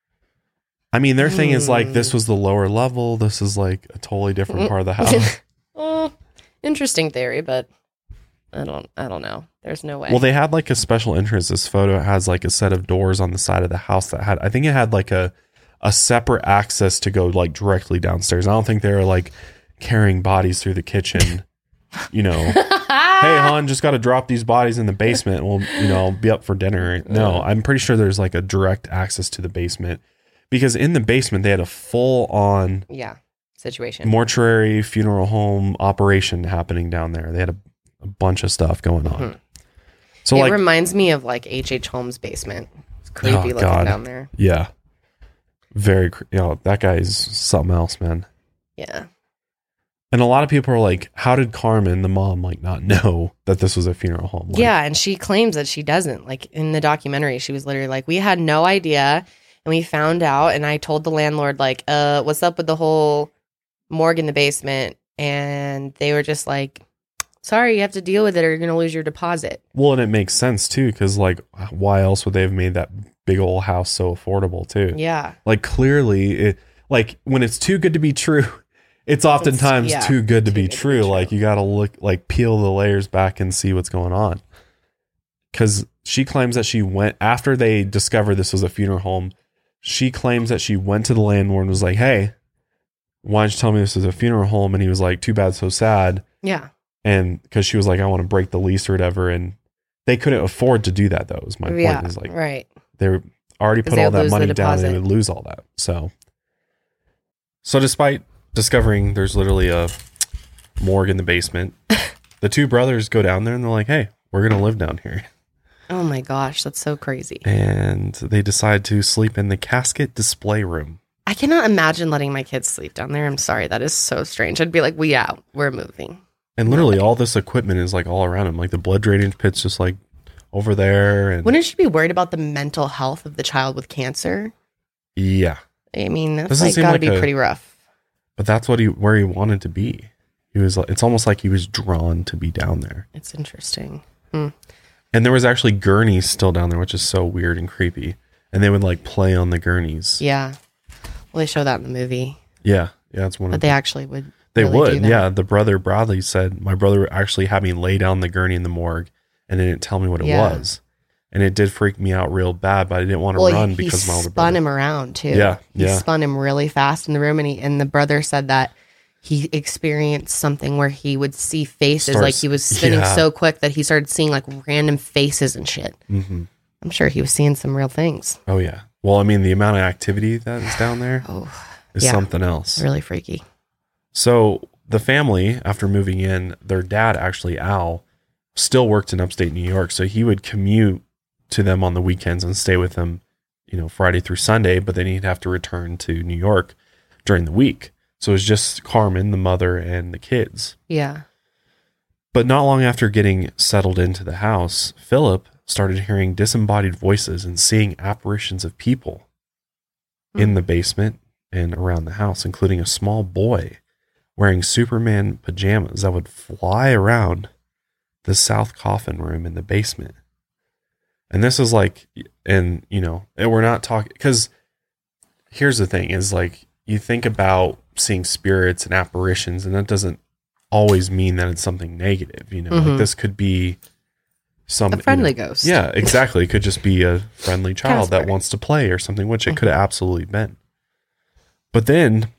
I mean, their thing is like Hmm. this was the lower level. This is like a totally different part of the house. Oh, interesting theory, but I don't I don't know. There's no way. Well, they had like a special entrance. This photo has like a set of doors on the side of the house that had, I think it had like a a separate access to go like directly downstairs. I don't think they were like carrying bodies through the kitchen. You know, hey, hon, just got to drop these bodies in the basement. We'll, you know, be up for dinner. No, I'm pretty sure there's like a direct access to the basement because in the basement they had a full on yeah, situation. mortuary funeral home operation happening down there. They had a, a bunch of stuff going on. Mhm. So it like, reminds me of like H H Holmes' basement. It's creepy Oh, looking God. down there. yeah, very, cr- you know, that guy's something else, man. Yeah. And a lot of people are like, how did Carmen, the mom, like not know that this was a funeral home? Like, Yeah, and she claims that she doesn't. Like in the documentary, she was literally like, "We had no idea, and we found out, and I told the landlord like, uh, what's up with the whole morgue in the basement?" And they were just like, "Sorry, you have to deal with it, or you're gonna lose your deposit." Well, and it makes sense too, because like, why else would they have made that big old house so affordable too? Yeah, Like clearly, it like when it's too good to be true, it's oftentimes yeah, too good to too be good to be true. true. Like you got to look, like peel the layers back and see what's going on. Because she claims that she went after they discovered this was a funeral home. She claims that she went to the landlord and was like, "Hey, why don't you tell me this is a funeral home?" And he was like, "Too bad, so sad." yeah, And because she was like, "I want to break the lease or whatever," and they couldn't afford to do that. Though is my yeah, point. Is like right. they were already 'Cause put they'll all that lose the money down and they deposit. would lose all that. So, so despite discovering there's literally a morgue in the basement, the two brothers go down there and they're like, "Hey, we're gonna live down here," Oh my gosh, that's so crazy. and they decide to sleep in the casket display room. I cannot imagine letting my kids sleep down there. I'm sorry, that is so strange. I'd be like, "We out, we're moving." And literally, all this equipment is like all around them. Like the blood drainage pit's just like over there, and Wouldn't you be worried about the mental health of the child with cancer? yeah. I mean, that's Doesn't like seem got to like be a- pretty rough. But that's what he where he wanted to be. He was. It's almost like he was drawn to be down there. It's interesting. And there was actually gurneys still down there, which is so weird and creepy. And they would like play on the gurneys. Yeah. Well, they show that in the movie, Yeah, yeah, that's one but of they the, actually would. they really do would. that. Yeah, the brother Bradley said my brother actually had me lay down the gurney in the morgue, and they didn't tell me what it Yeah. was, and it did freak me out real bad. But I didn't want to Well, run he because my older spun brother. him around too. Yeah, he yeah. spun him really fast in the room, and he and the brother said that he experienced something where he would see faces, Starts- like he was spinning yeah. so quick that he started seeing like random faces and shit. hmm I'm sure he was seeing some real things. Oh yeah. Well, I mean, the amount of activity that is down there Oh, is yeah. something else. really freaky. So the family, after moving in, their dad actually Al still worked in upstate New York, so he would commute to them on the weekends and stay with them, you know, Friday through Sunday. But then he'd have to return to New York during the week. So it was just Carmen, the mother, and the kids. Yeah. But not long after getting settled into the house, Philip started hearing disembodied voices and seeing apparitions of people in the basement and around the house, including a small boy wearing Superman pajamas that would fly around the south coffin room in the basement. And this is like, and you know, and we're not talking, because here's the thing is like, you think about seeing spirits and apparitions, and that doesn't always mean that it's something negative. You know, Mhm. like this could be some A friendly you know, ghost. Yeah, exactly. It could just be a friendly child that Casper. wants to play or something, which it could Mm-hmm. have absolutely been. But then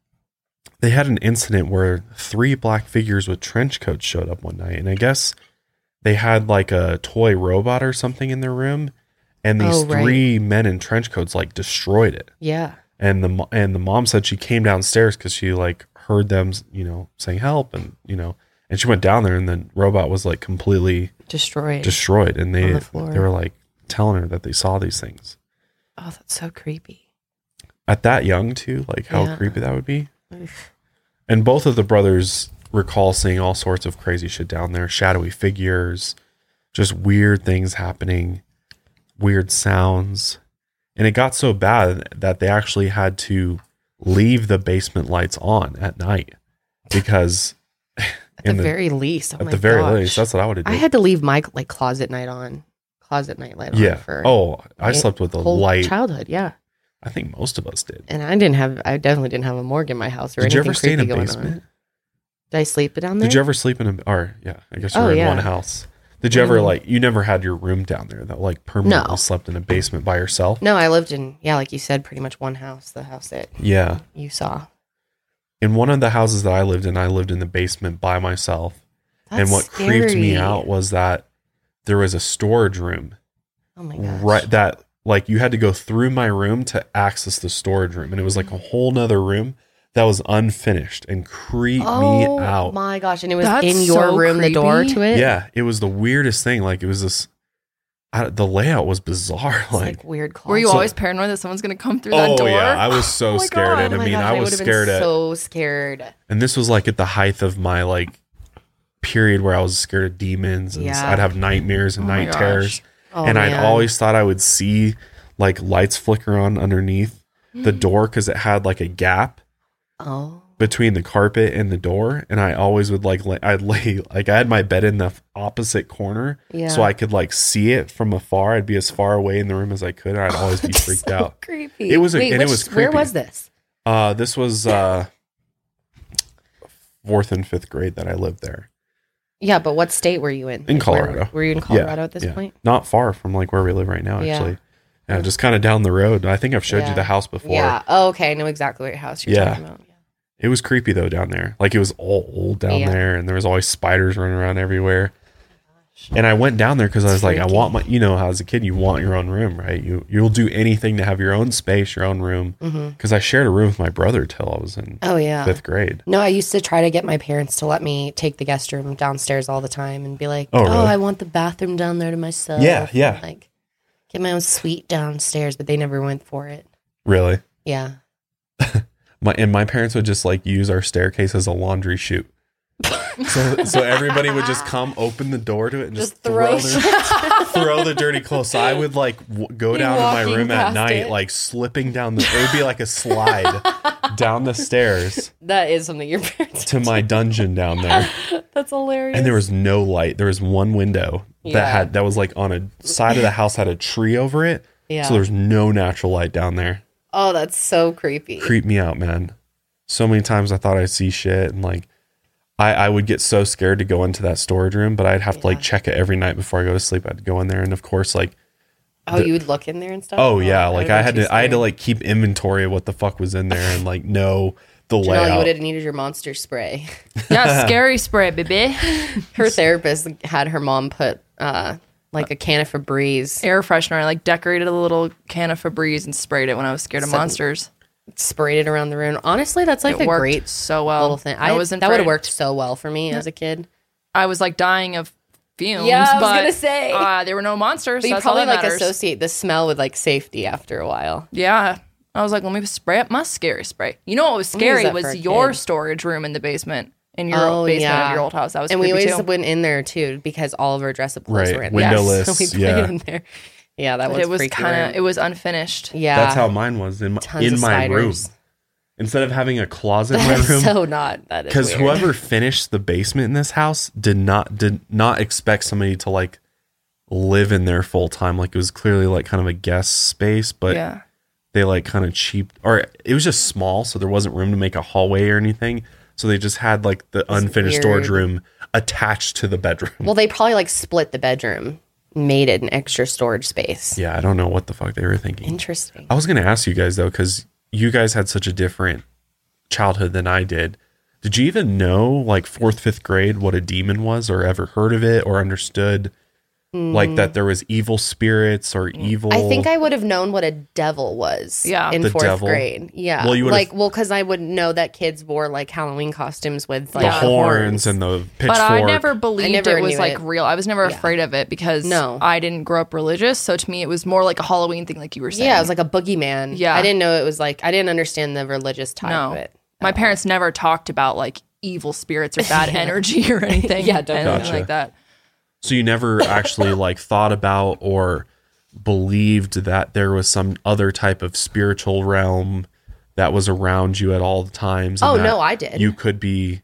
they had an incident where three black figures with trench coats showed up one night, and I guess they had like a toy robot or something in their room, and these Oh, right. three men in trench coats like destroyed it. Yeah. And the mo- and the mom said she came downstairs because she like heard them, you know, saying help, and you know, and she went down there, and the robot was like completely Destroyed. destroyed, and they On the floor. they were like telling her that they saw these things Oh, that's so creepy. at that young too. Like how Yeah. creepy that would be. Oof. And both of the brothers recall seeing all sorts of crazy shit down there, shadowy figures, just weird things happening, weird sounds. And it got so bad that they actually had to leave the basement lights on at night because At in the, the, very least. Oh at my the very gosh. least, that's what I would have I did. had to leave my like closet night on. Closet night light on yeah. for Oh, I my slept with a whole light. childhood, yeah. I think most of us did. And I didn't have I definitely didn't have a morgue in my house or Did you anything ever stay in creepy a going basement? on. Did I sleep down there? Did you ever sleep in a or yeah, I guess you Oh, were in yeah. one house. Did you ever Mm. like you never had your room down there that like permanently No. slept in a basement by yourself? No, I lived in yeah, like you said, pretty much one house, the house that Yeah. you saw. In one of the houses that I lived in, I lived in the basement by myself. That's and what creeped me scary. out was that there was a storage room Oh my gosh. right that like you had to go through my room to access the storage room, and it was like a whole nother room that was unfinished and creeped Oh me out. my gosh. And it was That's in your so room, the door creepy. to it. Yeah, it was the weirdest thing. Like it was this I, the layout was bizarre. It's like, like, weird Were you So- always paranoid that someone's going to come through that oh door? yeah, I was so Oh my scared. God. And Oh I my mean, gosh, I was would've been scared at so scared. and this was like at the height of my like period where I was scared of demons, and Yeah. I'd have nightmares and Oh my night gosh. terrors. Oh, and I'd man. always thought I would see like lights flicker on underneath the door because it had like a gap Oh. between the carpet and the door, and I always would like lay, I'd lay like I had my bed in the opposite corner, Yeah. so I could like see it from afar. I'd be as far away in the room as I could, and I'd always be freaked so out. Creepy. It was a- Wait, and it which- was Where creepy. was this? Uh, this was uh, fourth and fifth grade that I lived there Yeah, but what state were you in? in Like, where- Colorado. were you in Colorado Yeah, at this yeah. point? Not far from like where we live right now, Yeah. actually. Yeah, just kind of down the road. I think I've showed Yeah. you the house before. Yeah. Oh, okay. I know exactly what house you're Yeah. talking about. Yeah. It was creepy though down there. Like it was all old down Yeah. there, and there was always spiders running around everywhere. And I went down there because I was like, I freaky. want my, you know, how as a kid you want your own room, right? You you'll do anything to have your own space, your own room. Mm-hmm. Because I shared a room with my brother till I was in Oh, yeah. fifth grade. No, I used to try to get my parents to let me take the guest room downstairs all the time and be like, Oh, oh, really? I want the bathroom down there to myself. Yeah, yeah. And, like, get my own suite downstairs, but they never went for it. Really, Yeah. my and my parents would just like use our staircase as a laundry chute. so so everybody would just come, open the door to it, and just, Just throw throw their, throw the dirty clothes. So I would like w- go Be down to my walking room at past night, it. like slipping down the. It would be like a slide down the stairs That is something your parents to my dungeon down there, That's hilarious. and there was no light. There was one window that Yeah. had that was like on a side of the house had a tree over it, Yeah. so there's no natural light down there. Oh, that's so creepy. Creep me out, man. So many times I thought I'd see shit, and like I, I would get so scared to go into that storage room, but I'd have to like Yeah. check it every night before I go to sleep. I'd go in there, and of course, like Oh, the- you would look in there and stuff? oh yeah, that like would've I been had too to I had to scary. like keep inventory of what the fuck was in there and like know the Janelle, you would layout. have needed your monster spray. Yeah, scary spray, baby. Her therapist had her mom put uh, like a can of Febreze, Air freshener. I like decorated a little can of Febreze and sprayed it when I was scared of So- monsters. sprayed it around the room. Honestly, that's like It a worked great so well. little thing. I, I wasn't that would have afraid. worked so well for me as a kid. I was like dying of fumes. Yeah, I was but, gonna say. uh, there were no monsters. But So you that's all probably that like matters. associate the smell with like safety after a while. Yeah. I was like, let me spray up my scary spray. You know what was Let me use scary that for was a your kid. storage room in the basement. In your Oh, basement yeah. of your old house. That was And we creepy always too. went in there too because all of our dress up clothes Right, were in windowless, there. So we put yeah. it in there. Yeah, that But was it was freaky kind of room. it was unfinished. Yeah, That's how mine was in my, tons in of my room. spiders. Instead of having a closet in my That's room, so not that is because weird. whoever finished the basement in this house did not did not expect somebody to like live in there full time. Like it was clearly like kind of a guest space, but Yeah. they like kind of cheap, or it was just small, so there wasn't room to make a hallway or anything. So they just had like the unfinished weird. storage room attached to the bedroom. Well, they probably like split the bedroom, made it an extra storage space. Yeah, I don't know what the fuck they were thinking. Interesting. I was going to ask you guys though, because you guys had such a different childhood than I did. Did you even know, like fourth, fifth grade, what a demon was, or ever heard of it, or understood, mm. like that there was evil spirits or evil? I think I would have known what a devil was. Yeah. in The fourth devil? grade. Yeah, Well, you would've- like well, because I would know that kids wore like Halloween costumes with like the Yeah. horns and the pitchfork. But I never believed never it was knew like it. real. I was never Yeah. afraid of it because No. I didn't grow up religious. So to me, it was more like a Halloween thing, like you were saying. Yeah, it was like a boogeyman. Yeah. I didn't know it was like I didn't understand the religious type no. of it. My parents never talked about like evil spirits or bad energy or anything. Yeah, don't- anything Gotcha. like that. So you never actually like thought about or believed that there was some other type of spiritual realm that was around you at all the times. and Oh, that no, I did. You could be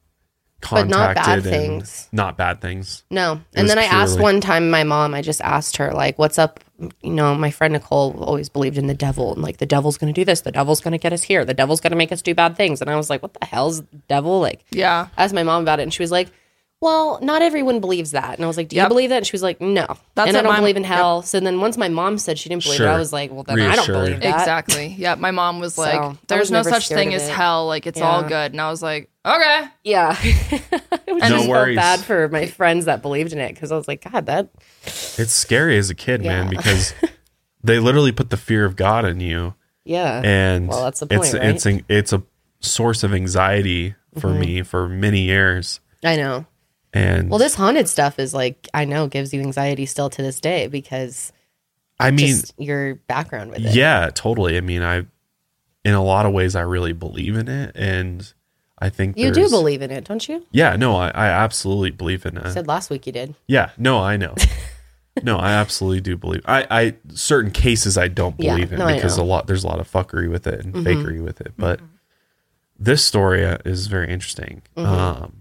But not contacted bad and- things. Not bad things. No. was And then I asked purely- one time my mom, I just asked her, like, what's up? You know, my friend Nicole always believed in the devil and like the devil's going to do this. The devil's going to get us here. The devil's going to make us do bad things. And I was like, what the hell's the devil? Like, Yeah. I asked my mom about it and she was like, well, not everyone believes that. And I was like, do you Yep. believe that? And she was like, no. That's and I what don't my- believe in hell. So then once my mom said she didn't believe Sure. it, I was like, well, then I don't Reassured. believe that. Exactly. Yeah. My mom was like, So, I there's was no never such scared thing of as it. hell. Like, it's all Yeah. good. And I was like, okay. Yeah. I was No just worries. felt bad for my friends that believed in it because I was like, God, that. It's scary as a kid, man, Yeah. because they literally put the fear of God in you, Yeah. and Well, that's the it's point, right? it's an, it's a source of anxiety for Mm-hmm. me for many years. I know. And Well, this haunted stuff is like, I know gives you anxiety still to this day because I mean, just your background with it. yeah, totally. I mean, I in a lot of ways I really believe in it, and I think You do there's- believe in it, don't you? Yeah, no, I, I absolutely believe in You it. said last week you did. Yeah, no, I know. No, I absolutely do believe. I, I certain cases I don't Yeah, believe in no, I because a know. Mm-hmm. lot there's a lot of fuckery with it and fakery with it. But this story uh, is very interesting. Mm-hmm. Um,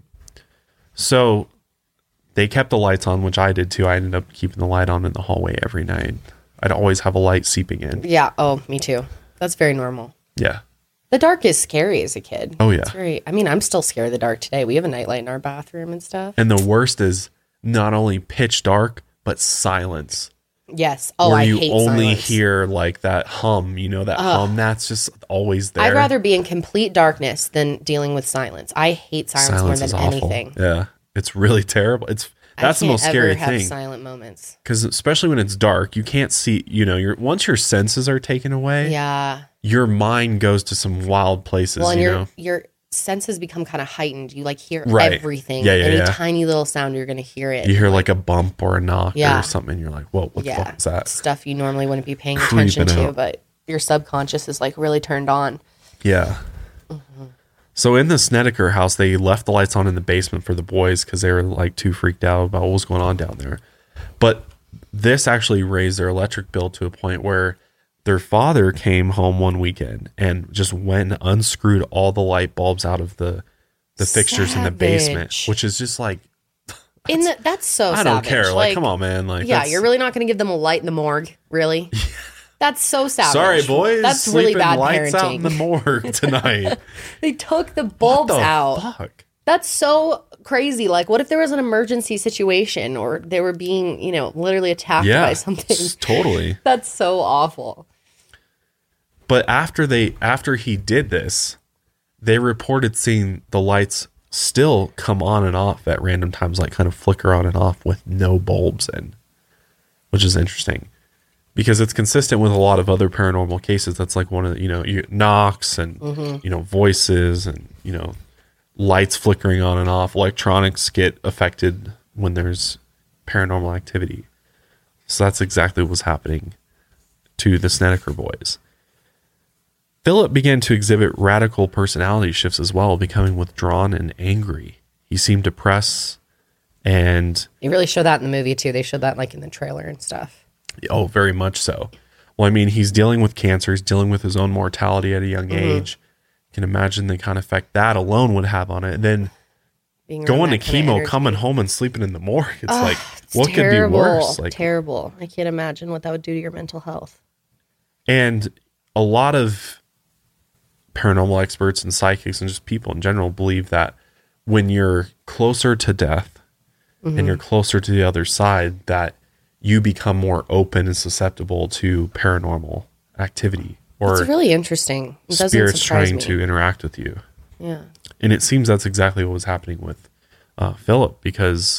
so they kept the lights on, which I did too. I ended up keeping the light on in the hallway every night. I'd always have a light seeping in. Yeah. Oh, me too. That's very normal. Yeah. The dark is scary as a kid. Oh, yeah. It's very, I mean, I'm still scared of the dark today. We have a nightlight in our bathroom and stuff. And the worst is not only pitch dark, but silence. Yes. Oh, where I you hate only silence. hear like that hum, you know, that hum that's just always there. I'd rather be in complete darkness than dealing with silence. I hate silence, Silence more is than awful. anything. Yeah. It's really terrible. It's I that's the can't most scary ever have thing. silent moments. Because especially when it's dark, you can't see, you know, your once your senses are taken away, Yeah. your mind goes to some wild places, Well, and you your know. your senses become kind of heightened. You like hear Right. everything. Yeah, yeah, Any yeah. tiny little sound, you're going to hear it. You hear like a bump or a knock Yeah. or something, and you're like, whoa, what the yeah, fuck is that? stuff you normally wouldn't be paying Creeping attention to, out. but your subconscious is like really turned on. Yeah. Mm-hmm. So in the Snedeker house, they left the lights on in the basement for the boys because they were like too freaked out about what was going on down there. But this actually raised their electric bill to a point where their father came home one weekend and just went and unscrewed all the light bulbs out of the the fixtures in the basement, Savage. which is just like, In the, that's so I don't savage. care. Like, come on, man. Like, Yeah, that's- you're really not going to give them a light in the morgue, really? That's so savage. sorry, boys. That's really sleeping bad lights out in parenting. the morgue tonight. They took the bulbs What the out. fuck? That's so crazy. Like, what if there was an emergency situation or they were being, you know, literally attacked Yeah, by something? s- totally. That's so awful. But after they after he did this, they reported seeing the lights still come on and off at random times, like kind of flicker on and off with no bulbs in, which is interesting because it's consistent with a lot of other paranormal cases. That's like one of the, you know, you, knocks and, Mm-hmm. you know, voices and, you know, lights flickering on and off. Electronics get affected when there's paranormal activity. So that's exactly what's happening to the Snedeker boys. Philip began to exhibit radical personality shifts as well, becoming withdrawn and angry. He seemed depressed and, You really show that in the movie, too. They showed that, like, in the trailer and stuff. oh, very much so. Well, I mean, he's dealing with cancer. He's dealing with his own mortality at a young Mm-hmm. age. You can imagine the kind of effect that alone would have on it. And then Being around going to that kind of chemo, energy. coming home and sleeping in the morgue. It's like, It's what terrible. could be worse? Like, Terrible. I can't imagine what that would do to your mental health. and a lot of paranormal experts and psychics and just people in general believe that when you're closer to death Mm-hmm. and you're closer to the other side, that you become more open and susceptible to paranormal activity or It's really interesting. It doesn't spirits surprise trying me. to interact with you. Yeah. And it seems that's exactly what was happening with uh, Philip, because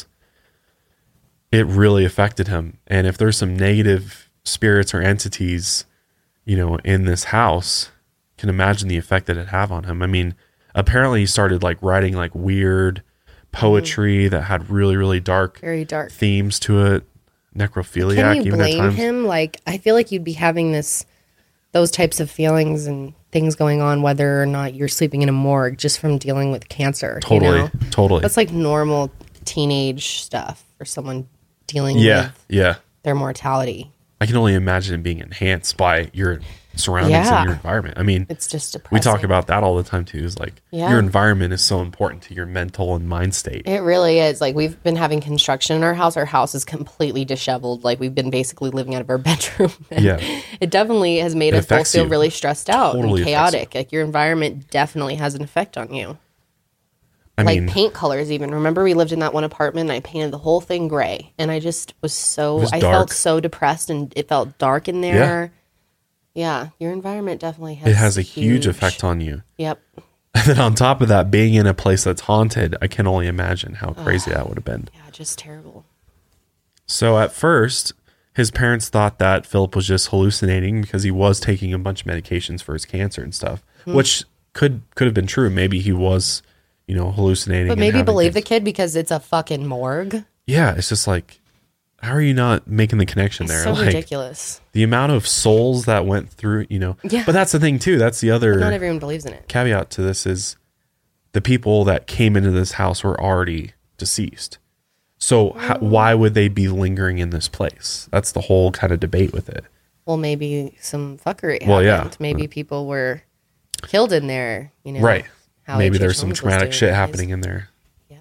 it really affected him. And if there's some negative spirits or entities, you know, in this house, can imagine the effect that it have on him. I mean, apparently he started like writing like weird poetry mm-hmm. that had really, really dark, very dark themes to it. Necrophiliac. Can you even blame at times. him? Like, I feel like you'd be having this, those types of feelings and things going on, whether or not you're sleeping in a morgue, just from dealing with cancer. Totally, you know? totally. That's like normal teenage stuff for someone dealing yeah, with yeah. their mortality. I can only imagine it being enhanced by your surroundings Yeah. and your environment. I mean, It's just depressing. we talk about that all the time too. Is like Yeah. your environment is so important to your mental and mind state. It really is. Like, we've been having construction in our house. Our house is completely disheveled. Like, we've been basically living out of our bedroom. And Yeah. it definitely has made It us both affects feel you. really stressed out Totally and affects chaotic. Like, your environment definitely has an effect on you. I Like mean, paint colors even. Remember we lived in that one apartment and I painted the whole thing gray. And I just was so, It was I dark. felt so depressed and it felt dark in there. Yeah. Your environment definitely has it has a huge, effect on you. Yep. And then on top of that, being in a place that's haunted, I can only imagine how crazy that would have been. Yeah, just terrible. So at first, his parents thought that Philip was just hallucinating because he was taking a bunch of medications for his cancer and stuff, Hmm. which could could have been true. Maybe he was, you know, hallucinating. But and maybe having believe the things- kid because it's a fucking morgue. Yeah, it's just like, how are you not making the connection It's there? so like ridiculous. the amount of souls that went through, you know. Yeah. But that's the thing too. That's the other Not everyone believes in it. caveat to this is the people that came into this house were already deceased. So ho- why would they be lingering in this place? That's the whole kind of debate with it. Well, maybe some fuckery happened. Well, yeah. Maybe people were killed in there, you know. Right. how Maybe H H. there's some Holmes was traumatic doing shit his. happening in there. Yeah.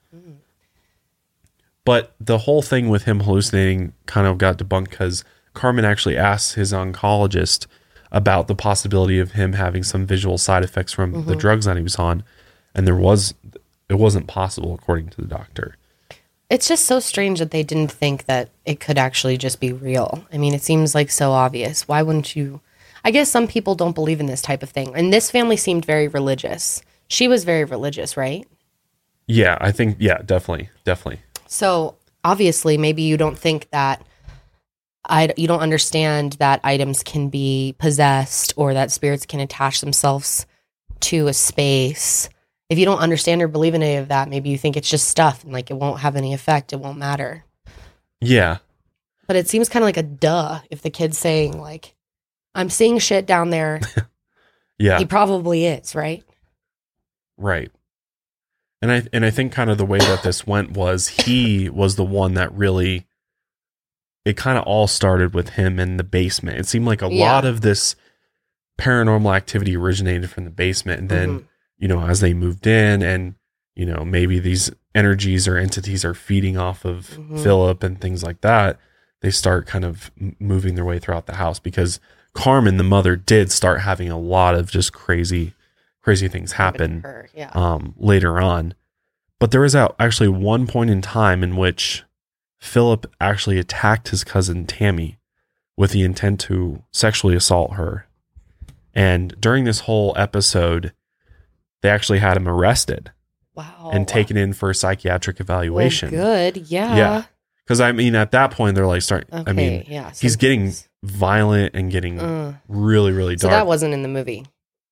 But the whole thing with him hallucinating kind of got debunked because Carmen actually asked his oncologist about the possibility of him having some visual side effects from Mm-hmm. the drugs that he was on. And there was, it wasn't possible according to the doctor. It's just so strange that they didn't think that it could actually just be real. I mean, it seems like so obvious. Why wouldn't you? I guess some people don't believe in this type of thing. And this family seemed very religious. She was very religious, right? Yeah, I think, yeah, definitely, definitely. So obviously, maybe you don't think that I, you don't understand that items can be possessed or that spirits can attach themselves to a space. If you don't understand or believe in any of that, maybe you think it's just stuff and like it won't have any effect. It won't matter. Yeah. But it seems kind of like a duh if the kid's saying like, I'm seeing shit down there. Yeah. He probably is, right? Right. And I and I think kind of the way that this went was he was the one that really, it kind of all started with him in the basement. It seemed like a Yeah. lot of this paranormal activity originated from the basement. And then, Mhm. you know, as they moved in and, you know, maybe these energies or entities are feeding off of Mhm. Philip and things like that, they start kind of m- moving their way throughout the house because Carmen, the mother, did start having a lot of just crazy, crazy things happen Her, yeah. um, later on. But there was a- actually one point in time in which Philip actually attacked his cousin Tammy with the intent to sexually assault her. And during this whole episode, they actually had him arrested Wow. and taken in for a psychiatric Well, evaluation. good. Yeah. Yeah. Because I mean, at that point, they're like, start. Okay. I mean, yeah. he's getting symptoms. violent and getting Uh, really, really so dark. that wasn't in the movie.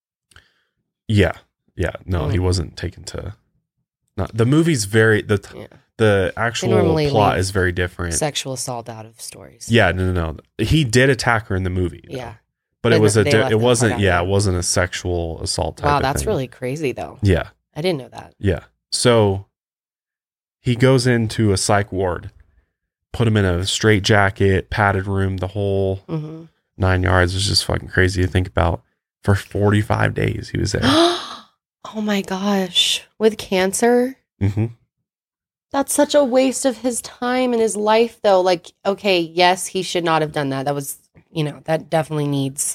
Yeah, yeah. No, he Mm. wasn't taken to. Not the movie's very the Yeah. the actual normally plot leave is very different. Sexual assault out of stories. Yeah, no, no, no. He did attack her in the movie. though. Yeah. but They- it was a they di- left it that wasn't. part out, Yeah, yeah. it wasn't a sexual assault type. Wow, of that's thing. really crazy though. Yeah, I didn't know that. yeah. So he goes into a psych ward, put him in a straight jacket, padded room, the whole hmm nine yards. It's just fucking crazy to think about. For forty-five days, he was there. Oh my gosh. With cancer? hmm That's such a waste of his time and his life, though. Like, okay, yes, he should not have done that. That was, you know, that definitely needs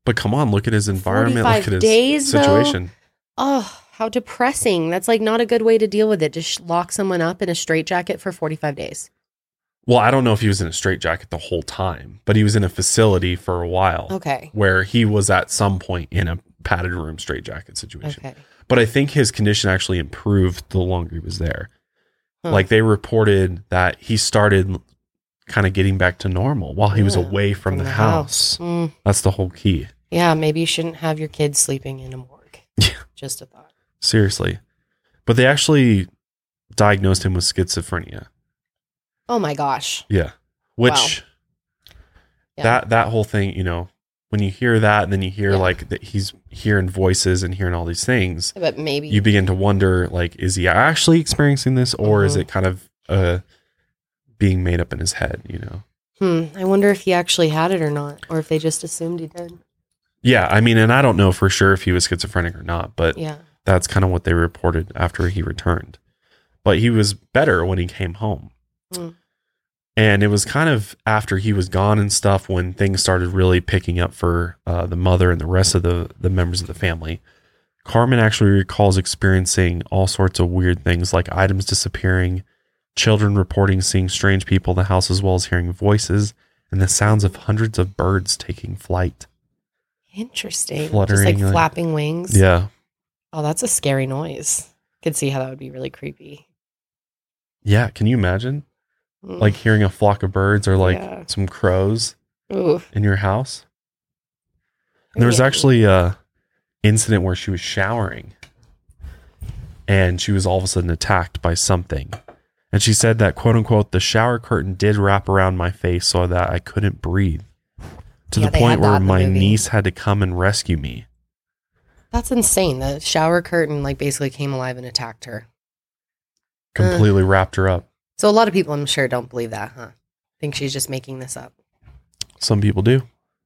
But come on, look at his environment. Look forty-five at his days, though? situation. Oh, how depressing. That's like not a good way to deal with it. Just lock someone up in a straitjacket for forty-five days. Well, I don't know if he was in a straitjacket the whole time, but he was in a facility for a while. Okay. Where he was at some point in a padded room straitjacket situation. Okay. But I think his condition actually improved the longer he was there. Huh. Like they reported that he started kind of getting back to normal while he was Yeah, away from, from the, the house. house. Mm. That's the whole key. Yeah, maybe you shouldn't have your kids sleeping in a morgue. Yeah. Just a thought. Seriously. But they actually diagnosed him with schizophrenia. Oh my gosh. Yeah. Which Wow. Yeah. that that whole thing, you know, when you hear that and then you hear Yeah. like that he's hearing voices and hearing all these things, But maybe you begin to wonder like, is he actually experiencing this or is Mhm. it kind of uh being made up in his head, you know? Hmm. I wonder if he actually had it or not, or if they just assumed he did. Yeah, I mean, and I don't know for sure if he was schizophrenic or not, but Yeah. that's kind of what they reported after he returned. But he was better when he came home. Hmm. And it was kind of after he was gone and stuff when things started really picking up for uh, the mother and the rest of the, the members of the family. Carmen actually recalls experiencing all sorts of weird things like items disappearing, children reporting seeing strange people in the house, as well as hearing voices and the sounds of hundreds of birds taking flight. Interesting. Fluttering, Just like like- flapping wings. Yeah. Oh, that's a scary noise. Could see how that would be really creepy. Yeah. Can you imagine? Mm. Like hearing a flock of birds or like Yeah. some crows Ooh. in your house? And there was Yeah. actually a incident where she was showering and she was all of a sudden attacked by something. And she said that, quote unquote, the shower curtain did wrap around my face so that I couldn't breathe to Yeah, the they point had that where in the my movie. niece had to come and rescue me. That's insane. The shower curtain like basically came alive and attacked her. Completely wrapped her up. So a lot of people, I'm sure, don't believe that, huh? Think she's just making this up. Some people do.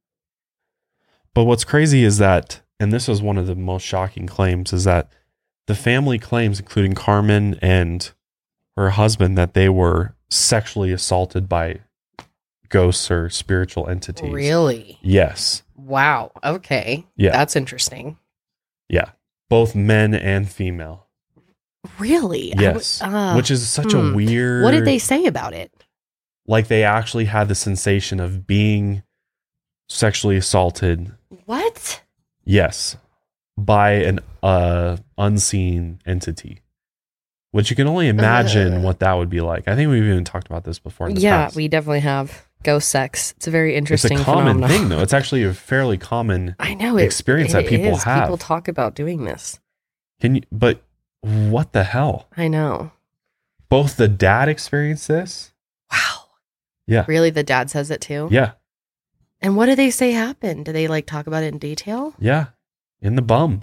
But what's crazy is that, and this was one of the most shocking claims, is that the family claims, including Carmen and her husband, that they were sexually assaulted by ghosts or spiritual entities. Really? Yes. Wow. Okay. Yeah. That's interesting. Yeah. Both men and female. Really? I Yes. would- uh, Which is such a hmm. weird. What did they say about it? Like they actually had the sensation of being sexually assaulted. What? Yes. By an uh, unseen entity. Which you can only imagine Uh. what that would be like. I think we've even talked about this before in the Yeah, past. we definitely have ghost sex. It's a very It's interesting a common phenomenon. thing, though. It's actually a fairly common I know it, experience it that people is. have. People talk about doing this. Can you? But what the hell? I know. Both the dad experienced this. Wow. Yeah. Really, the dad says it too. Yeah. And what do they say happened? Do they like talk about it in detail? Yeah. In the bum.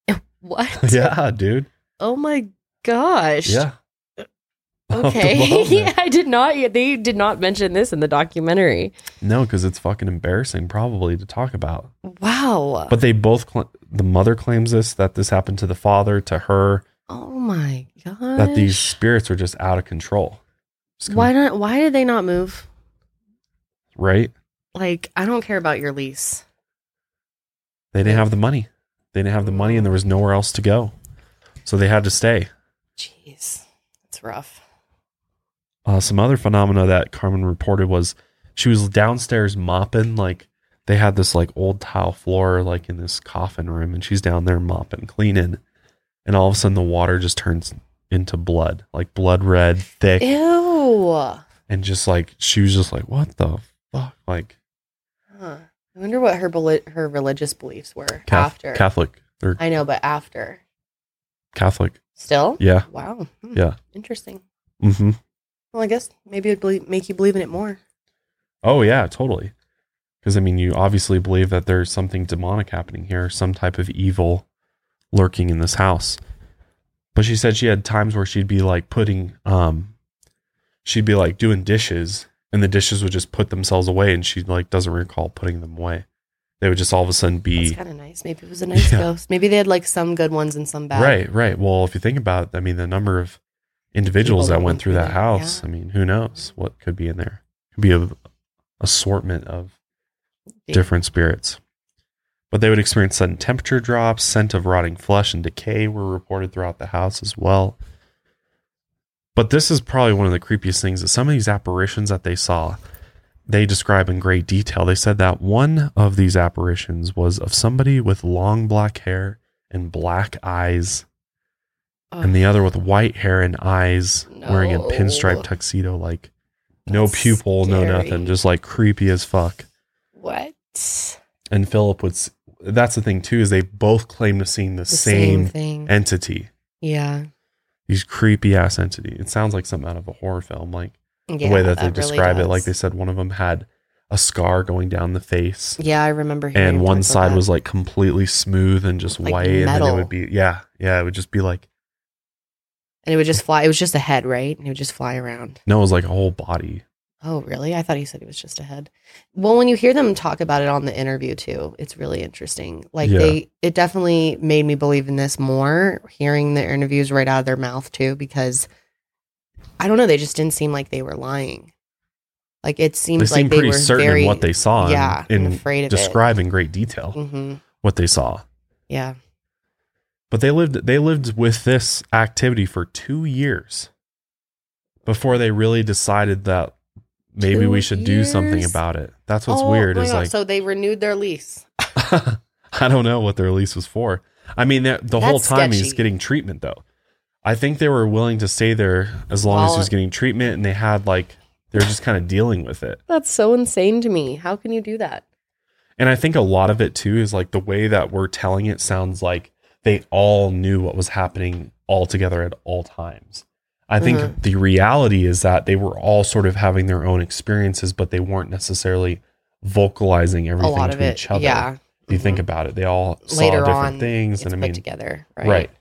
What? Yeah, dude. Oh my gosh. Yeah. Of the Okay. bum, yeah, man. I did not. They did not mention this in the documentary. No, because it's fucking embarrassing, probably to talk about. Wow. But they both, cl- the mother claims this, that this happened to the father, to her, oh my gosh. that these spirits are just out of control. Just Why not? Why did they not move? Right? Like, I don't care about your lease. They didn't have the money. They didn't have the money and there was nowhere else to go. So they had to stay. Jeez, it's rough. Uh, some other phenomena that Carmen reported was she was downstairs mopping. Like they had this like old tile floor, like in this coffin room, and she's down there mopping, cleaning. And all of a sudden the water just turns into blood, like blood red, thick. Ew. And just like, she was just like, what the fuck? Like Huh. I wonder what her beli- her religious beliefs were Cath- after. Catholic. Or I know, but after. Catholic. Still? Yeah. Wow. Hmm. Yeah. Interesting. Mm-hmm. Well, I guess maybe it'd belie- make you believe in it more. Oh, yeah, totally. Because, I mean, you obviously believe that there's something demonic happening here, some type of evil lurking in this house. But she said she had times where she'd be like putting, um, she'd be like doing dishes, and the dishes would just put themselves away, and she like doesn't recall putting them away. They would just all of a sudden be That's kind of nice. Maybe it was a nice Yeah. ghost. Maybe they had like some good ones and some bad. right, right. Well, if you think about it, I mean, the number of individuals People that that went went through through that there, house, yeah. I mean, who knows what could be in there? Could be a assortment of Yeah. different spirits. But they would experience sudden temperature drops, scent of rotting flesh and decay were reported throughout the house as well. But this is probably one of the creepiest things, that some of these apparitions that they saw, they describe in great detail. They said that one of these apparitions was of somebody with long black hair and black eyes, Ugh. and the other with white hair and eyes, wearing a No. pinstripe tuxedo, like no That's pupil, no scary. nothing, just like creepy as fuck. What? And Philip would, s- that's the thing too, is they both claim to seeing the, The same same, thing. entity. Yeah. These creepy ass entity. It sounds like something out of a horror film, like Yeah, the way that, they really describe it. does. Like they said, one of them had a scar going down the face, Yeah, I remember hearing and one talks about side that. was like completely smooth and just Like white, and then it metal. would be yeah, yeah, it would just be like And it would just fly. It was just a head, right? And it would just fly around. no, it was like a whole body. Oh, really? I thought he said it was just a head. Well, when you hear them talk about it on the interview too, it's really interesting. Like Yeah. they, it definitely made me believe in this more, hearing the interviews right out of their mouth too, because I don't know, they just didn't seem like they were lying. Like it They seemed like seemed they pretty were certain very, in what they saw, and- yeah, and, and afraid of describe in great detail it. hmm what they saw. Yeah. But they lived they lived with this activity for two years before they really decided that maybe Two we should do something years? about it. That's what's Oh, weird my is God. like so they renewed their lease. I don't know what their lease was for. I mean, the, the whole That's time he's sketchy. getting treatment, though. I think they were willing to stay there as long as Well- he was getting treatment, and they had like they're just kind of dealing with it. That's so insane to me. How can you do that? And I think a lot of it too is like the way that we're telling it sounds like they all knew what was happening all together at all times. I think Mhm. the reality is that they were all sort of having their own experiences, but they weren't necessarily vocalizing A everything lot to of it. each other. Yeah. If you think Mhm. about it, they all saw Later different on, things, it's and I put mean, together. Right. right.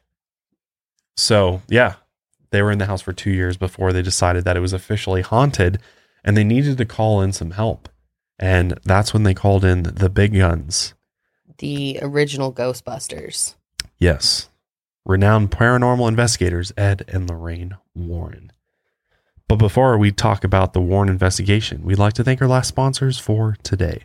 So yeah, they were in the house for two years before they decided that it was officially haunted, and they needed to call in some help. And that's when they called in the big guns. The original Ghostbusters. Yes. Renowned paranormal investigators Ed and Lorraine Warren. But before we talk about the Warren investigation, we'd like to thank our last sponsors for today.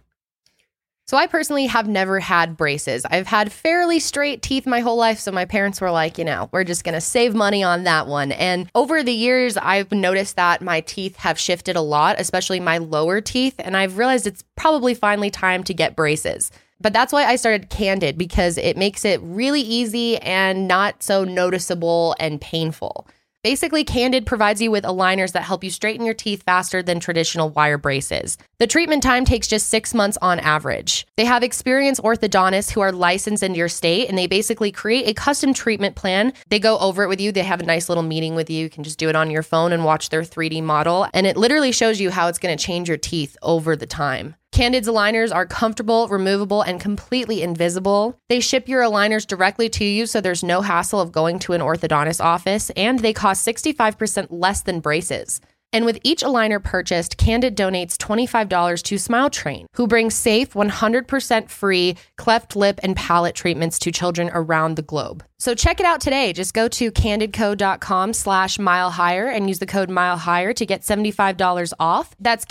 So I personally have never had braces. I've had fairly straight teeth my whole life. So my parents were like, you know, we're just going to save money on that one. And over the years, I've noticed that my teeth have shifted a lot, especially my lower teeth. And I've realized it's probably finally time to get braces. But that's why I started Candid, because it makes it really easy and not so noticeable and painful. Basically, Candid provides you with aligners that help you straighten your teeth faster than traditional wire braces. The treatment time takes just six months on average. They have experienced orthodontists who are licensed in your state, and they basically create a custom treatment plan. They go over it with you. They have a nice little meeting with you. You can just do it on your phone and watch their three D model, and it literally shows you how it's going to change your teeth over the time. Candid's aligners are comfortable, removable, and completely invisible. They ship your aligners directly to you, so there's no hassle of going to an orthodontist office, and they cost sixty-five percent less than braces. And with each aligner purchased, Candid donates twenty-five dollars to Smile Train, who brings safe, one hundred percent free cleft lip and palate treatments to children around the globe. So check it out today. Just go to candidco.com slash mile higher and use the code mile higher to get seventy-five dollars off. That's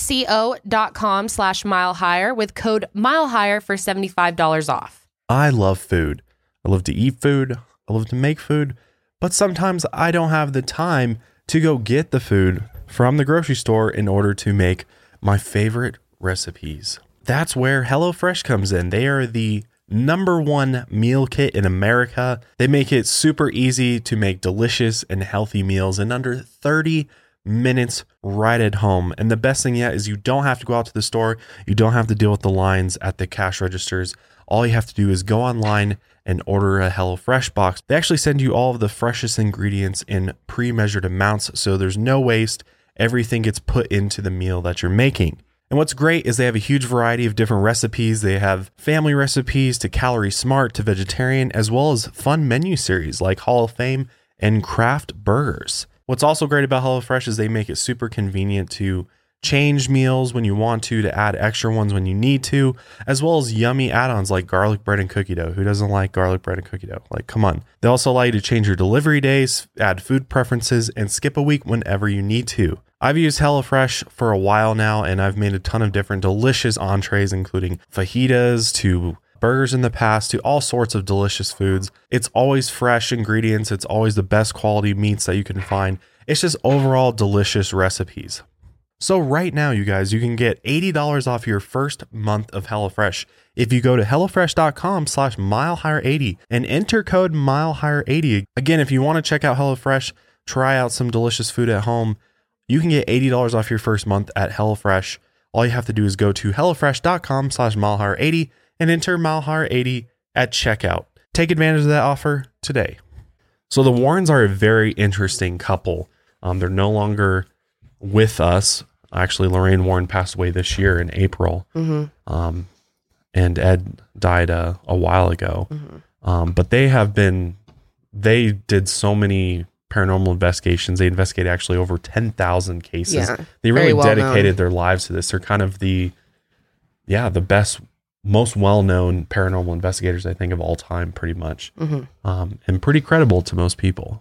candidco.com slash mile higher with code mile higher for seventy-five dollars off. I love food. I love to eat food. I love to make food. But sometimes I don't have the time to go get the food from the grocery store in order to make my favorite recipes. That's where HelloFresh comes in. They are the number one meal kit in America. They make it super easy to make delicious and healthy meals in under thirty minutes right at home. And the best thing yet is you don't have to go out to the store. You don't have to deal with the lines at the cash registers. All you have to do is go online and order a HelloFresh box. They actually send you all of the freshest ingredients in pre-measured amounts, so there's no waste. Everything gets put into the meal that you're making. And what's great is they have a huge variety of different recipes. They have family recipes to calorie smart to vegetarian, as well as fun menu series like Hall of Fame and craft burgers. What's also great about HelloFresh is they make it super convenient to change meals when you want to, to add extra ones when you need to, as well as yummy add-ons like garlic bread and cookie dough. Who doesn't like garlic bread and cookie dough? Like, come on. They also allow you to change your delivery days, add food preferences, and skip a week whenever you need to. I've used HelloFresh for a while now, and I've made a ton of different delicious entrees, including fajitas to burgers in the past to all sorts of delicious foods. It's always fresh ingredients. It's always the best quality meats that you can find. It's just overall delicious recipes. So right now, you guys, you can get eighty dollars off your first month of HelloFresh if you go to HelloFresh.com slash MileHigher80 and enter code MileHigher80. Again, if you want to check out HelloFresh, try out some delicious food at home, you can get eighty dollars off your first month at HelloFresh. All you have to do is go to HelloFresh.com slash MileHigher80 and enter MileHigher80 at checkout. Take advantage of that offer today. So the Warrens are a very interesting couple. Um, they're no longer with us. Actually, Lorraine Warren passed away this year in April. Mm-hmm. Um, and Ed died uh, a while ago. Mm-hmm. Um, but they have been, they did so many paranormal investigations. They investigated actually over ten thousand cases. Yeah, they really well dedicated known. their lives to this. They're kind of the, yeah, the best, most well-known paranormal investigators, I think, of all time, pretty much. Mm-hmm. Um, and pretty credible to most people.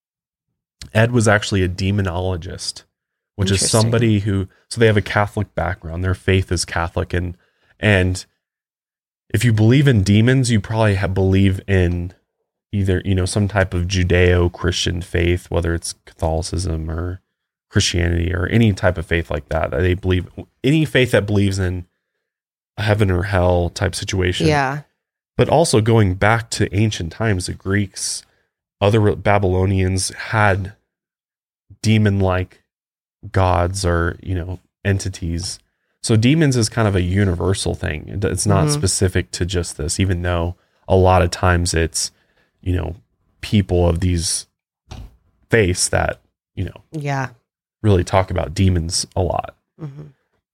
Ed was actually a demonologist, which is somebody who, so they have a Catholic background. Their faith is Catholic. And, and if you believe in demons, you probably have, believe in either, you know, some type of Judeo-Christian faith, whether it's Catholicism or Christianity or any type of faith like that. They believe, any faith that believes in a heaven or hell type situation. Yeah. But also going back to ancient times, the Greeks, other Babylonians had demon-like gods or, you know, entities. So demons is kind of a universal thing. It's not mm-hmm. specific to just this, even though a lot of times it's, you know, people of these faiths that, you know, yeah, really talk about demons a lot. Mm-hmm.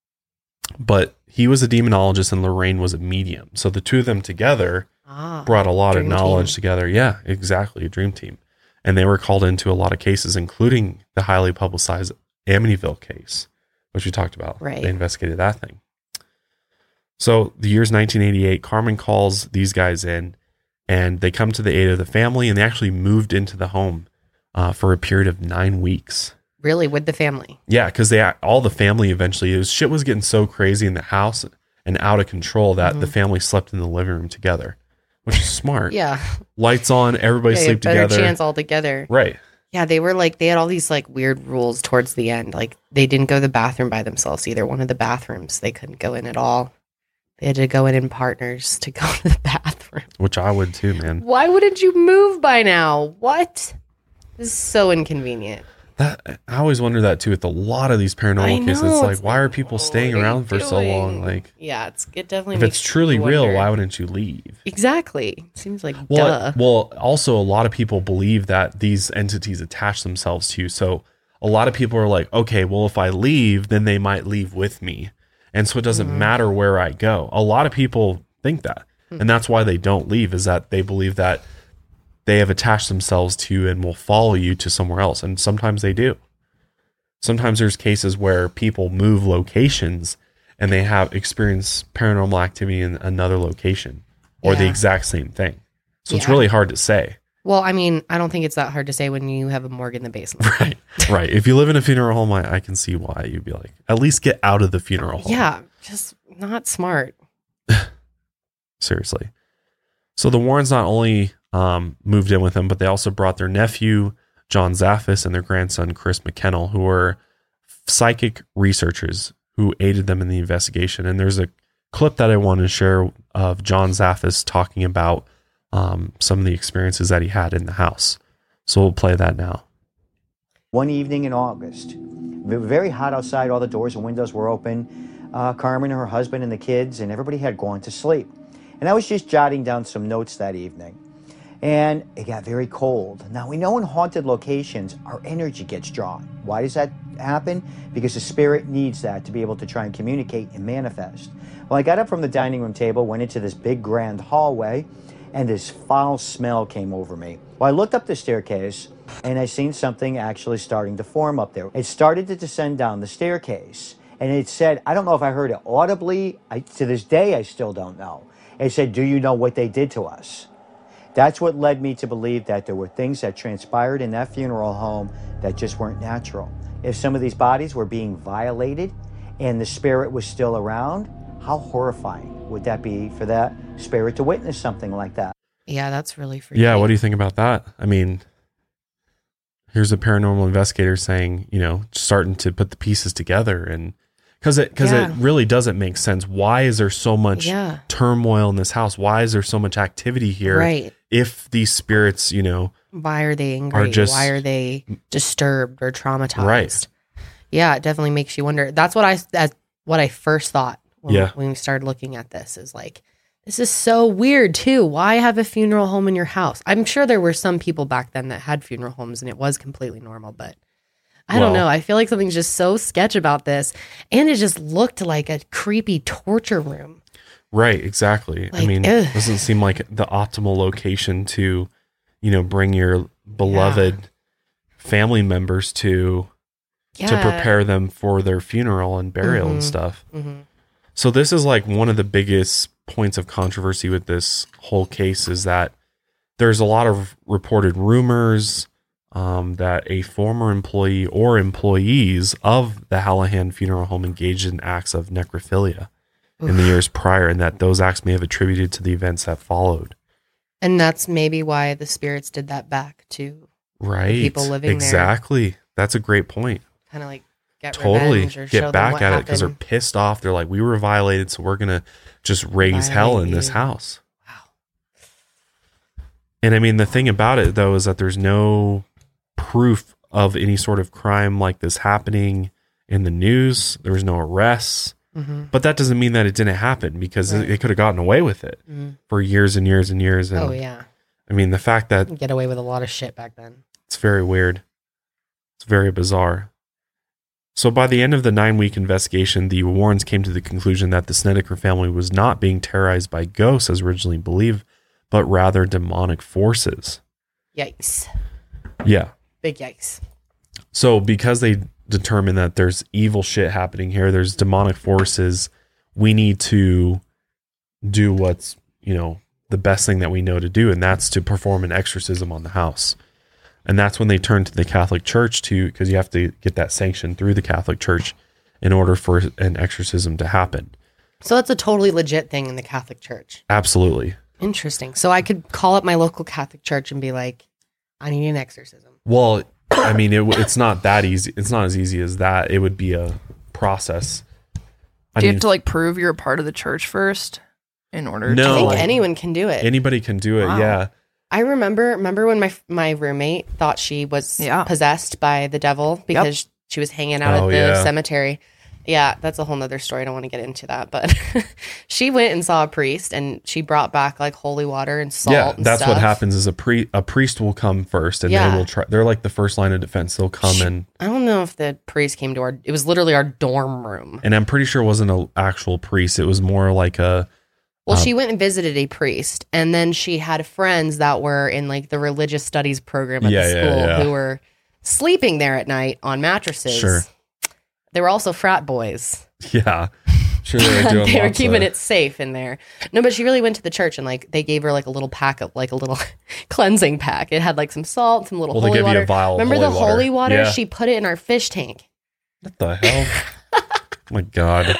But he was a demonologist and Lorraine was a medium. So the two of them together ah, brought a lot of knowledge team. together. Yeah, exactly. A dream team. And they were called into a lot of cases, including the highly publicized Amityville case, which we talked about. Right. They investigated that thing. So the year's nineteen eighty-eight, Carmen calls these guys in and they come to the aid of the family, and they actually moved into the home uh, for a period of nine weeks. Really? With the family? Yeah, because they all the family eventually, it was, shit was getting so crazy in the house and out of control that mm-hmm. the family slept in the living room together, which is smart. Yeah. Lights on, everybody yeah, sleep better together. Better chance all together. Right. Yeah, they were like, they had all these like weird rules towards the end. Like they didn't go to the bathroom by themselves either. One of the bathrooms they couldn't go in at all. They had to go in in partners to go to the bathroom. Which I would too, man. Why wouldn't you move by now? What? This is so inconvenient. That I always wonder that too with a lot of these paranormal cases. It's like, why are people staying around for so long? Like, yeah, it's it definitely. If it's truly real, why wouldn't you leave? Exactly. Seems like well, duh. Well, also a lot of people believe that these entities attach themselves to you. So a lot of people are like, okay, well, if I leave, then they might leave with me, and so it doesn't mm-hmm. matter where I go. A lot of people think that, mm-hmm. and that's why they don't leave. Is that they believe that they have attached themselves to you and will follow you to somewhere else. And sometimes they do. Sometimes there's cases where people move locations and they have experienced paranormal activity in another location or yeah. the exact same thing. So yeah. it's really hard to say. Well, I mean, I don't think it's that hard to say when you have a morgue in the basement. Right. Right. If you live in a funeral home, I, I can see why you'd be like, at least get out of the funeral home. Yeah. Just not smart. Seriously. So the Warrens not only um, moved in with him, but they also brought their nephew, John Zaffis, and their grandson, Chris McKennell, who were psychic researchers who aided them in the investigation. And there's a clip that I wanted to share of John Zaffis talking about um, some of the experiences that he had in the house. So we'll play that now. One evening in August, very hot outside, all the doors and windows were open. Uh, Carmen and her husband and the kids and everybody had gone to sleep. And I was just jotting down some notes that evening. And it got very cold. Now, we know in haunted locations, our energy gets drawn. Why does that happen? Because the spirit needs that to be able to try and communicate and manifest. Well, I got up from the dining room table, went into this big grand hallway, and this foul smell came over me. Well, I looked up the staircase, and I seen something actually starting to form up there. It started to descend down the staircase, and it said, I don't know if I heard it audibly. I, to this day, I still don't know. It said, do you know what they did to us? That's what led me to believe that there were things that transpired in that funeral home that just weren't natural. If some of these bodies were being violated and the spirit was still around, how horrifying would that be for that spirit to witness something like that. Yeah, that's really freaky. Yeah, what do you think about that? I mean, here's a paranormal investigator saying, you know, starting to put the pieces together, and because it because Yeah. it really doesn't make sense. Why is there so much Yeah. turmoil in this house? Why is there so much activity here? Right. If these spirits, you know, Why are they angry? Are just- Why are they disturbed or traumatized? Right. Yeah, it definitely makes you wonder. That's what I that's what I first thought when, Yeah. when we started looking at this is like, this is so weird too. Why have a funeral home in your house? I'm sure there were some people back then that had funeral homes and it was completely normal, but I don't Well- know. I feel like something's just so sketch about this. And it just looked like a creepy torture room. right, exactly. I Like, mean, ugh. doesn't seem like the optimal location to, you know, bring your beloved family members to Yeah. to prepare them for their funeral and burial and Mhm. stuff. Mhm. So this is like one of the biggest points of controversy with this whole case is that there's a lot of reported rumors um, that a former employee or employees of the Hallahan Funeral Home engaged in acts of necrophilia in the years prior, and that those acts may have attributed to the events that followed. And that's maybe why the spirits did that back to Right. people living there. exactly. That's a great point. kind of like get Totally revenge or show get them back what at it because they're happened. pissed off. They're like, we were violated, so we're gonna just raise hell Violate in this you. house. Wow. And I mean, the thing about it though is that there's no proof of any sort of crime like this happening in the news. There was no arrests, Mm-hmm. but that doesn't mean that it didn't happen because Right. it, it could have gotten away with it Mhm. for years and years and years. And Oh yeah, I mean, the fact that get away with a lot of shit back then. it's very weird. It's very bizarre. So by the end of the nine-week investigation, the Warrens came to the conclusion that the Snedeker family was not being terrorized by ghosts as originally believed, but rather demonic forces. Yikes! Yeah. Big yikes! So because they determined that there's evil shit happening here, there's demonic forces, we need to do what's, you know, the best thing that we know to do, and that's to perform an exorcism on the house. And that's when they turn to the Catholic Church to, because you have to get that sanction through the Catholic Church in order for an exorcism to happen. So that's a totally legit thing in the Catholic Church. Absolutely. Interesting. So I could call up my local Catholic church and be like, I need an exorcism. Well, I mean, it, it's not that easy. It's not as easy as that. It would be a process. I Do you mean, have to like prove you're a part of the church first in order No. to I think like, anyone can do it. anybody can do it. Wow. Yeah. I remember remember when my my roommate thought she was Yeah. possessed by the devil because she was hanging out Oh, at the yeah. cemetery. Yeah, that's a whole nother story. I don't want to get into that, but she went and saw a priest and she brought back like holy water and salt. Yeah, and that's what stuff. happens. Is a pre a priest will come first, and Yeah. they will try. They're like the first line of defense. They'll come Sh- and I don't know if the priest came to our. It was literally our dorm room. and I'm pretty sure it wasn't an actual priest. It was more like a Well, Um, she went and visited a priest, and then she had friends that were in like the religious studies program at Yeah, the yeah, school yeah. who were sleeping there at night on mattresses. Sure. They were also frat boys. yeah. Sure, they were doing. They were lots keeping of- it safe in there. No, but she really went to the church and like they gave her like a little pack of like a little cleansing pack. It had like some salt, some little Well, they holy give you water. a vial of Remember holy the water. holy water? Yeah. She put it in our fish tank. What the hell? Oh my God.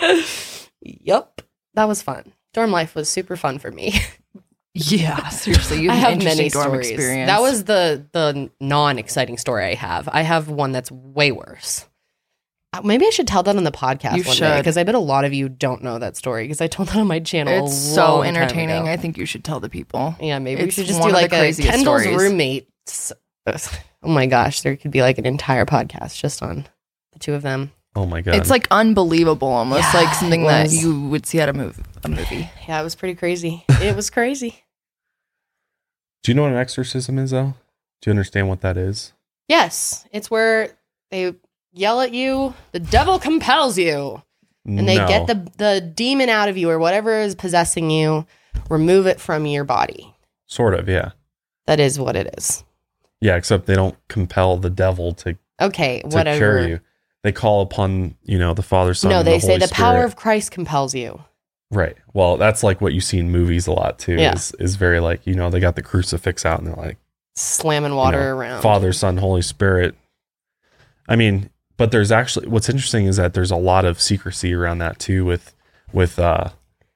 Yup. That was fun. Dorm life was super fun for me. yeah, seriously, you I have, have an many interesting dorm stories. experience. That was the the non-exciting story I have. I have one that's way worse. Uh, Maybe I should tell that on the podcast You one day should. because I bet a lot of you don't know that story because I told that on my channel. it's a so long time entertaining. ago. I think you should tell the people. Yeah, maybe we It's should just one do of the like a craziest Kendall's stories. roommate. Oh my gosh, there could be like an entire podcast just on the two of them. Oh my God. It's like unbelievable, almost Yeah, like something it that was. you would see at a movie. A movie. Yeah, it was pretty crazy. It was crazy. Do you know what an exorcism is, though? Do you understand what that is? Yes, it's where they yell at you. The devil compels you. And they No. get the the demon out of you or whatever is possessing you, remove it from your body. sort of, yeah, That is what it is. yeah. Except they don't compel the devil to Okay, to whatever. cure you. They call upon, you know, the Father, Son, No, and they the say Holy the power Spirit. of Christ compels you. Right. Well, that's like what you see in movies a lot too. Yeah. Is is very like, you know, they got the crucifix out and they're like, Slamming you water know, around. Father, Son, Holy Spirit. I mean, but there's actually what's interesting is that there's a lot of secrecy around that too with with uh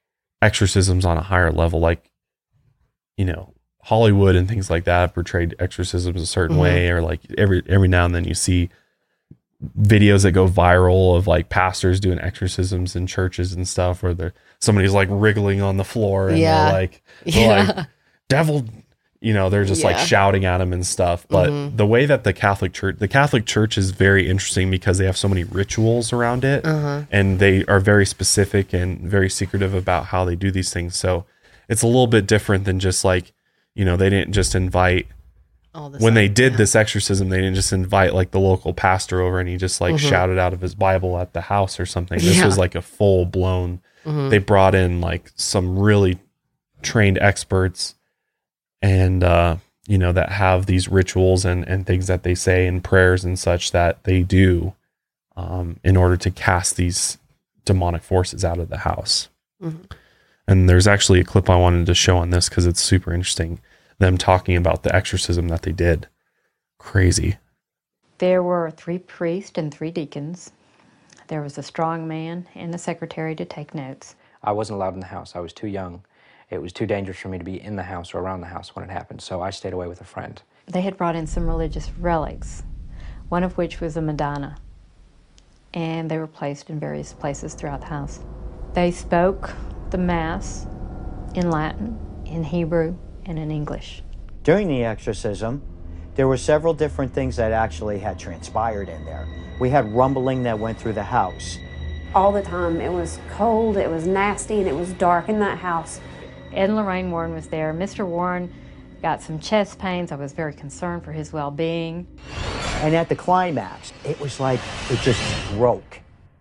exorcisms on a higher level, like, you know, Hollywood and things like that have portrayed exorcisms a certain Mm-hmm. way, or like every every now and then you see videos that go viral of like pastors doing exorcisms in churches and stuff, where they're somebody's like wriggling on the floor and Yeah. they're like, they're Yeah. like devil, you know, they're just like Yeah. shouting at him and stuff. But Mhm. the way that the Catholic Church, the Catholic Church is very interesting because they have so many rituals around it, Uh-huh. and they are very specific and very secretive about how they do these things. So it's a little bit different than just like, you know, they didn't just invite, All this when they stuff, did yeah. this exorcism, they didn't just invite like the local pastor over and he just like Mhm. shouted out of his Bible at the house or something. This Yeah. was like a full blown, Mhm. they brought in like some really trained experts and, uh, you know, that have these rituals and, and things that they say and prayers and such that they do um, in order to cast these demonic forces out of the house. Mhm. And there's actually a clip I wanted to show on this because it's super interesting. Them talking about the exorcism that they did. Crazy. There were three priests and three deacons. There was a strong man and a secretary to take notes. I wasn't allowed in the house. I was too young. It was too dangerous for me to be in the house or around the house when it happened, so I stayed away with a friend. They had brought in some religious relics, one of which was a Madonna, and they were placed in various places throughout the house. They spoke the Mass in Latin, in Hebrew, and in English. During the exorcism, there were several different things that actually had transpired in there. We had rumbling that went through the house. All the time. It was cold, it was nasty, and it was dark in that house. Ed and Lorraine Warren was there. Mister Warren got some chest pains. I was very concerned for his well-being. And at the climax, it was like it just broke.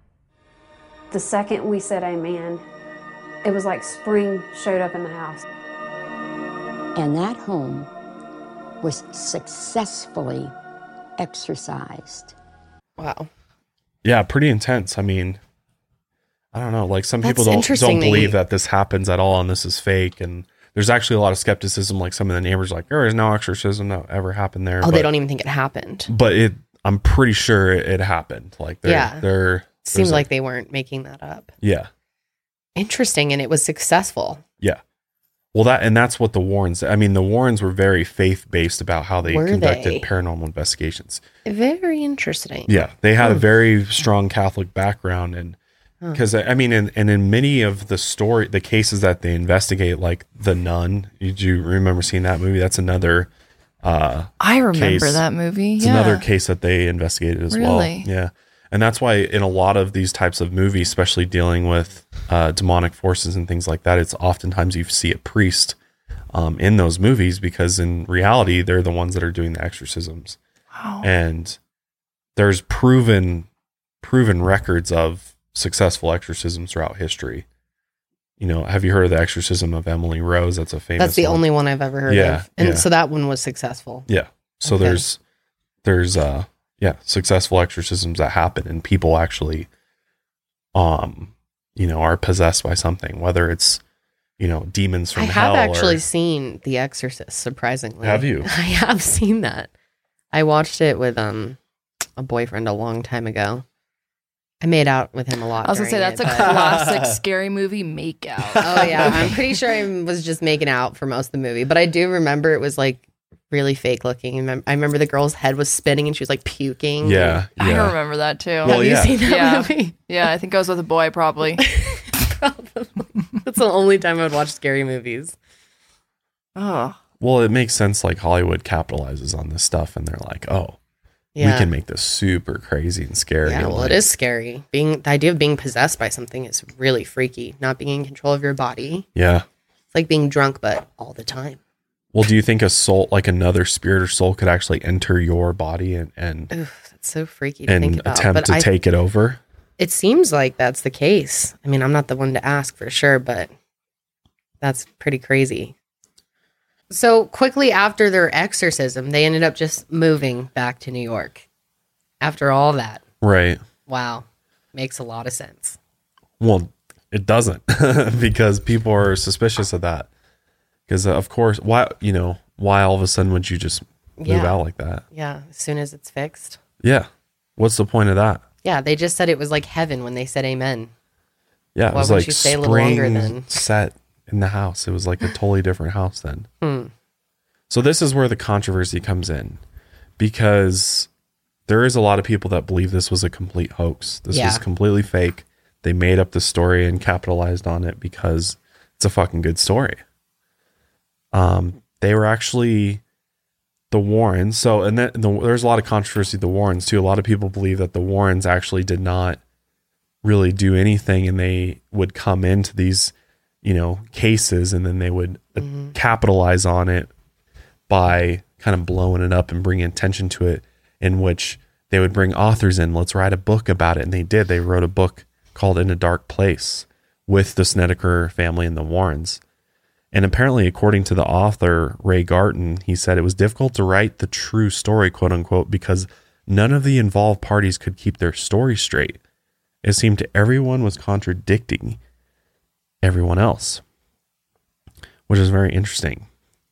The second we said amen, it was like spring showed up in the house. And that home was successfully exorcised. Wow. Yeah, pretty intense. I mean, I don't know. Like some That's people don't interesting don't that believe you- that this happens at all and this is fake. And there's actually a lot of skepticism. Like some of the neighbors, like there is no exorcism that ever happened there. Oh, but, they don't even think it happened. But it, I'm pretty sure it, it happened. Like they're, Yeah. they're Seems there's a- like they weren't making that up. yeah, Interesting, and it was successful. yeah. Well, that and that's what the Warrens. I mean, the Warrens were very faith based about how they Were conducted they? paranormal investigations. Very interesting. Yeah, they had a Hmm. very strong Catholic background, and Huh. because I mean, and, and in many of the story, the cases that they investigate, like the Nun, did you remember seeing that movie? That's another. Uh, I remember case. that movie. It's yeah. another case that they investigated as well. Really? Yeah, and that's why in a lot of these types of movies, especially dealing with uh, demonic forces and things like that, it's oftentimes you see a priest um, in those movies because in reality they're the ones that are doing the exorcisms. Wow. And there's proven proven records of successful exorcisms throughout history. You know, have you heard of the exorcism of Emily Rose? That's a famous That's the one. only one I've ever heard Yeah, of. And yeah. so that one was successful. Yeah. So Okay. there's there's uh yeah, successful exorcisms that happen and people actually um you know are possessed by something, whether it's you know demons from I hell have actually or, seen The Exorcist, surprisingly. Have you? I have seen that. I watched it with um a boyfriend a long time ago. I made out with him a lot. I was gonna say during that's it, a but- classic scary movie makeout. Oh yeah, I'm pretty sure I was just making out for most of the movie, but I do remember it was like really fake looking. And mem- I remember the girl's head was spinning and she was like puking. Yeah, I yeah. remember that too. Well, Have you yeah. seen that Yeah. movie? Yeah, I think I was with a boy probably. Probably. That's the only time I would watch scary movies. Oh, Well, it makes sense like Hollywood capitalizes on this stuff and they're like, "Oh, Yeah. we can make this super crazy and scary." Yeah, and well, like- it is scary. Being the idea of being possessed by something is really freaky. Not being in control of your body. Yeah. It's like being drunk, but all the time. Well, do you think a soul like another spirit or soul could actually enter your body and and, Oof, that's so freaky to think and about. attempt but to I, take it over? It seems like that's the case. I mean, I'm not the one to ask for sure, but that's pretty crazy. So quickly after their exorcism, they ended up just moving back to New York. After all that, Right. wow, makes a lot of sense. Well, it doesn't because people are suspicious of that. Because of course, why you know why all of a sudden would you just move Yeah. out like that? Yeah, as soon as it's fixed. Yeah. What's the point of that? Yeah, they just said it was like heaven when they said amen. Yeah, it Why was wouldn't like she stay a little longer spring then? set in the house. It was like a totally different house then. Hmm. So this is where the controversy comes in, because there is a lot of people that believe this was a complete hoax. This Yeah. was completely fake. They made up the story and capitalized on it because it's a fucking good story. Um, they were actually the Warrens. So, and then the, there's a lot of controversy with the Warrens too. A lot of people believe that the Warrens actually did not really do anything, and they would come into these, you know, cases, and then they would Mm-hmm. capitalize on it by kind of blowing it up and bringing attention to it, in which they would bring authors in. Let's write a book about it. And they did. They wrote a book called In a Dark Place with the Snedeker family and the Warrens. And apparently, according to the author, Ray Garton, he said it was difficult to write the true story, quote unquote, because none of the involved parties could keep their story straight. It seemed to everyone was contradicting everyone else, which is very interesting.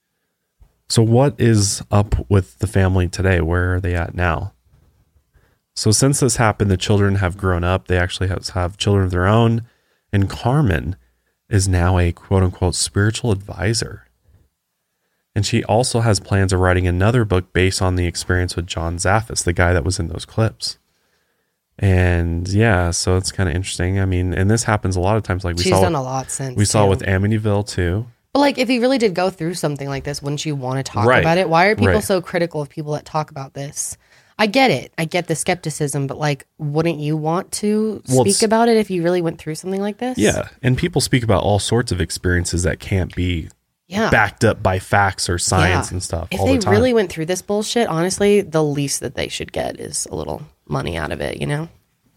So what is up with the family today? Where are they at now? So since this happened, the children have grown up. They actually have, have children of their own. And Carmen is now a quote unquote spiritual advisor. And she also has plans of writing another book based on the experience with John Zaffis, the guy that was in those clips. And yeah, so it's kind of interesting. I mean, and this happens a lot of times. Like we She's saw done with, a lot since. we saw too. with Amityville too. But like, if you really did go through something like this, wouldn't you want to talk Right. about it? Why are people Right. so critical of people that talk about this? I get it. I get the skepticism, but like, wouldn't you want to Well, it's- speak about it if you really went through something like this? Yeah, and people speak about all sorts of experiences that can't be Yeah. backed up by facts or science Yeah. and stuff. If all they the time. really went through this bullshit, honestly, the least that they should get is a little money out of it, you know?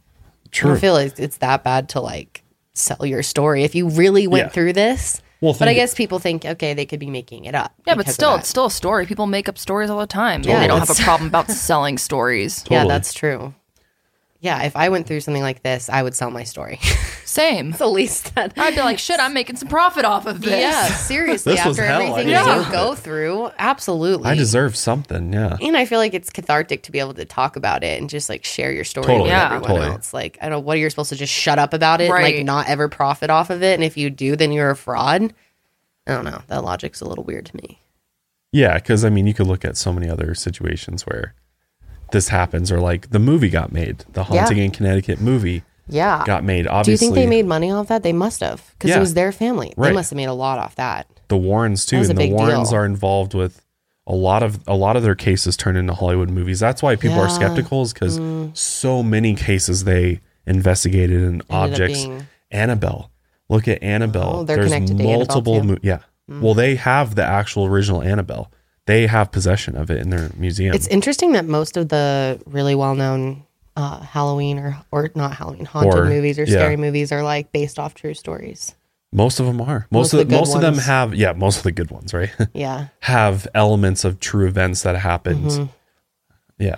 I True. don't feel like it's that bad to like sell your story if you really went Yeah. through this. Well, but I think- guess people think, okay, they could be making it up. Yeah, but because of still, that. it's still a story. People make up stories all the time. Yeah, they don't have a that's- problem about selling stories. Yeah, that's true. Yeah, if I went through something like this, I would sell my story. Same. It's the least that I'd be like, shit, I'm making some profit off of this. Yeah, seriously. This was after hell. I everything deserve that you go through, absolutely. I deserve something. Yeah. And I feel like it's cathartic to be able to talk about it and just like share your story Totally, with yeah. everyone Totally. else. Like, I don't know, what are you supposed to just shut up about it and Right. like not ever profit off of it? And if you do, then you're a fraud. I don't know. That logic's a little weird to me. Yeah, because I mean, you could look at so many other situations where this happens, or like the movie got made, the Haunting Yeah. in Connecticut movie Yeah. got made. Do you Obviously, think they made money off that? They must have, because Yeah. it was their family. They Right. must have made a lot off that. the Warrens too, That was a and the big Warrens deal. are involved with a lot of a lot of their cases turn into Hollywood movies. That's why people are Yeah. skeptical, is because Mm. so many cases they investigated and Ended up objects. being- Annabelle, look at Annabelle. Oh, they're There's connected to Annabelle, multiple. too? mo- yeah. Mm. Well, they have the actual original Annabelle. They have possession of it in their museum. It's interesting that most of the really well-known uh, Halloween or or not Halloween haunted Horror, movies or yeah. scary movies are like based off true stories. Most of them are. Most, Most of of the the, good most of them ones. have. Yeah, most of the good ones, right? Yeah. have elements of true events that happened. Mhm. Yeah.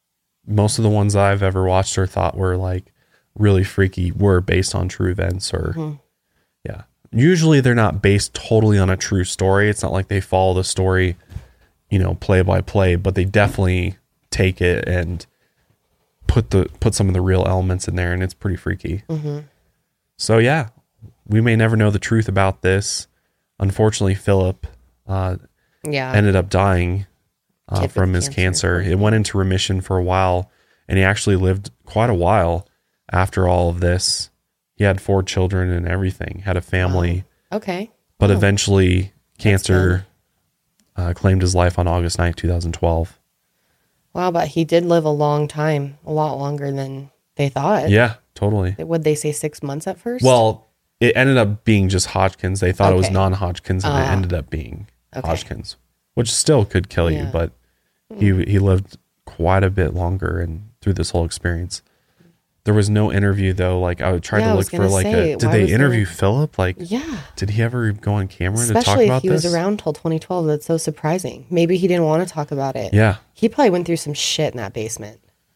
Most of the ones I've ever watched or thought were like really freaky were based on true events, or Mhm. yeah. Usually they're not based totally on a true story. It's not like they follow the story, you know, play by play, but they definitely take it and put the put some of the real elements in there, and it's pretty freaky. Mhm. So yeah, we may never know the truth about this. Unfortunately, Philip uh, Yeah. ended up dying uh, Kid with from his cancer. cancer. It went into remission for a while, and he actually lived quite a while after all of this. He had four children and everything, had a family, Okay. but Oh. eventually cancer uh, claimed his life on August ninth, twenty twelve. Wow, but he did live a long time, a lot longer than they thought. Yeah, totally. Would they say six months at first? Well, it ended up being just Hodgkin's. They thought it was Okay. non-Hodgkin's, and it Ah. ended up being Okay. Hodgkin's, which still could kill you. Yeah. But he he lived quite a bit longer and through this whole experience. There was no interview though. Like I would try Yeah, I to was look for gonna like say, a. Did why they was there- interview Philip? Like, Yeah. Did he ever go on camera to talk Especially about if he this? was around till twenty twelve. That's so surprising. Maybe he didn't want to talk about it. Yeah. He probably went through some shit in that basement.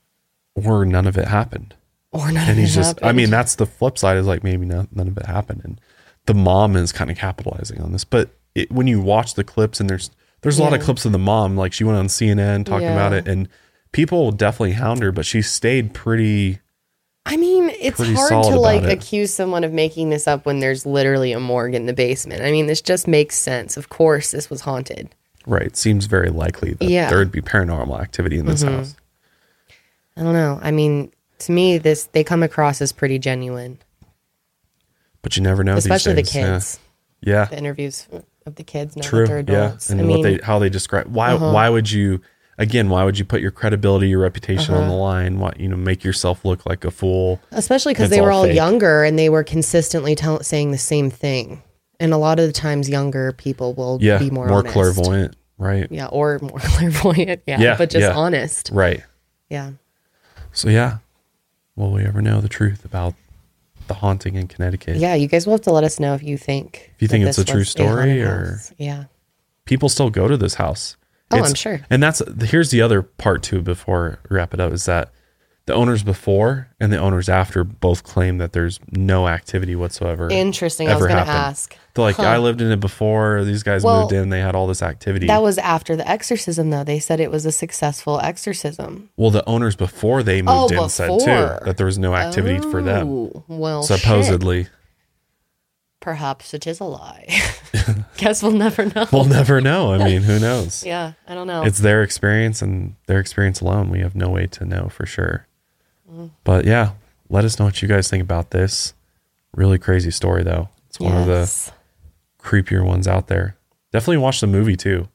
Or none of it happened. Or none and of he's it just. I happened. mean, that's the flip side. Is like maybe none, none of it happened, and the mom is kind of capitalizing on this. But it, when you watch the clips, and there's there's a lot of Yeah. clips of the mom. Like she went on C N N talking about Yeah. it, and people will definitely hound her, but she stayed pretty I mean, it's pretty hard solid to like about it. accuse someone of making this up when there's literally a morgue in the basement. I mean, this just makes sense. Of course, this was haunted. Right. Seems very likely that Yeah. there would be paranormal activity in this Mhm. house. I don't know. I mean, to me, this they come across as pretty genuine, But you never know. especially the these days. kids. Yeah. yeah. The interviews of the kids now True. that they're adults. Yeah. And I what mean, they how they describe why uh-huh. why would you again why would you put your credibility, your reputation on Uh-huh. the line? What you know, make yourself look like a fool. especially because It's they were all fake. younger and they were consistently tell- saying the same thing. And a lot of the times, younger people will Yeah. be more More honest. clairvoyant. Right. Yeah, or more clairvoyant. Yeah, Yeah, but just yeah. honest. Right. Yeah. So yeah. Will we ever know the truth about the haunting in Connecticut? Yeah, you guys will have to let us know if you think. If you think that it's a this true was story, haunted or house. Yeah. people still go to this house. Oh, I'm sure. And that's here's the other part too. Before we wrap it up, is that the owners before and the owners after both claim that there's no activity whatsoever. Interesting. I was ever going to happened. ask. They're like, Huh. I lived in it before. These guys Well, moved in. They had all this activity. That was after the exorcism, though. They said it was a successful exorcism. well, the owners before they moved Oh, in said too before. that there was no activity for them. Oh, well, supposedly. shit. Perhaps it is a lie. Guess we'll never know. We'll never know. I mean, who knows? Yeah, I don't know. It's their experience and their experience alone. We have no way to know for sure. Mm. But yeah, let us know what you guys think about this. Really crazy story, though. It's one of Yes. the creepier ones out there. Definitely watch the movie too.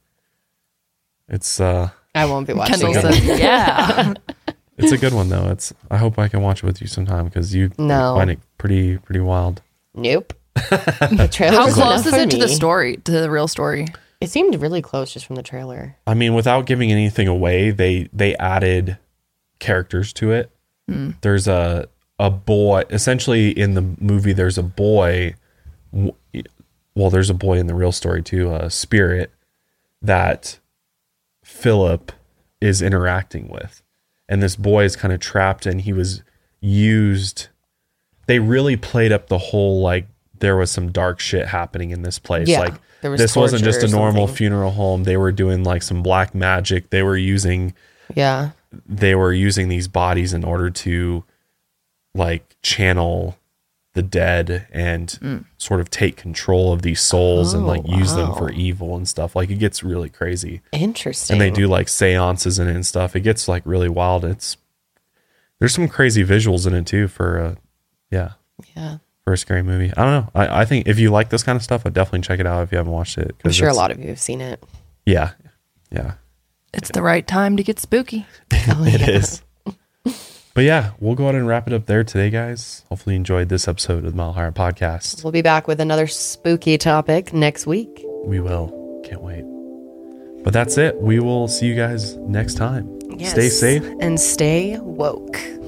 It's uh, I won't be watching Kendall it. said, yeah. it's a good one though. It's I hope I can watch it with you sometime because you No. find it pretty pretty wild. Nope. The trailer How was close enough is for it to the me. story, to the real story? It seemed really close just from the trailer. I mean, without giving anything away, they they added characters to it. Hmm. There's a a boy. Essentially, in the movie, there's a boy. w- Well, there's a boy in the real story too. A spirit that Philip is interacting with, and this boy is kind of trapped, and he was used. They really played up the whole like there was some dark shit happening in this place. Yeah, like there was this wasn't torture just a or normal something. funeral home. They were doing like some black magic. They were using Yeah. they were using these bodies in order to like channel the dead and Mm. sort of take control of these souls and Oh, like use them for wow. evil and stuff. Like it gets really crazy. Interesting. And they do like seances in it and stuff. It gets like really wild. It's there's some crazy visuals in it too for uh yeah. Yeah. For a scary movie. I don't know. I, I think if you like this kind of stuff, I'd definitely check it out if you haven't watched it. I'm sure a it's- lot of you have seen it. Yeah. Yeah. It's the right time to get spooky. Oh, It yeah. is. But yeah, we'll go ahead and wrap it up there today, guys. Hopefully you enjoyed this episode of the Mile Higher Podcast. We'll be back with another spooky topic next week. We will. Can't wait. But that's it. We will see you guys next time. Yes. Stay safe. And stay woke.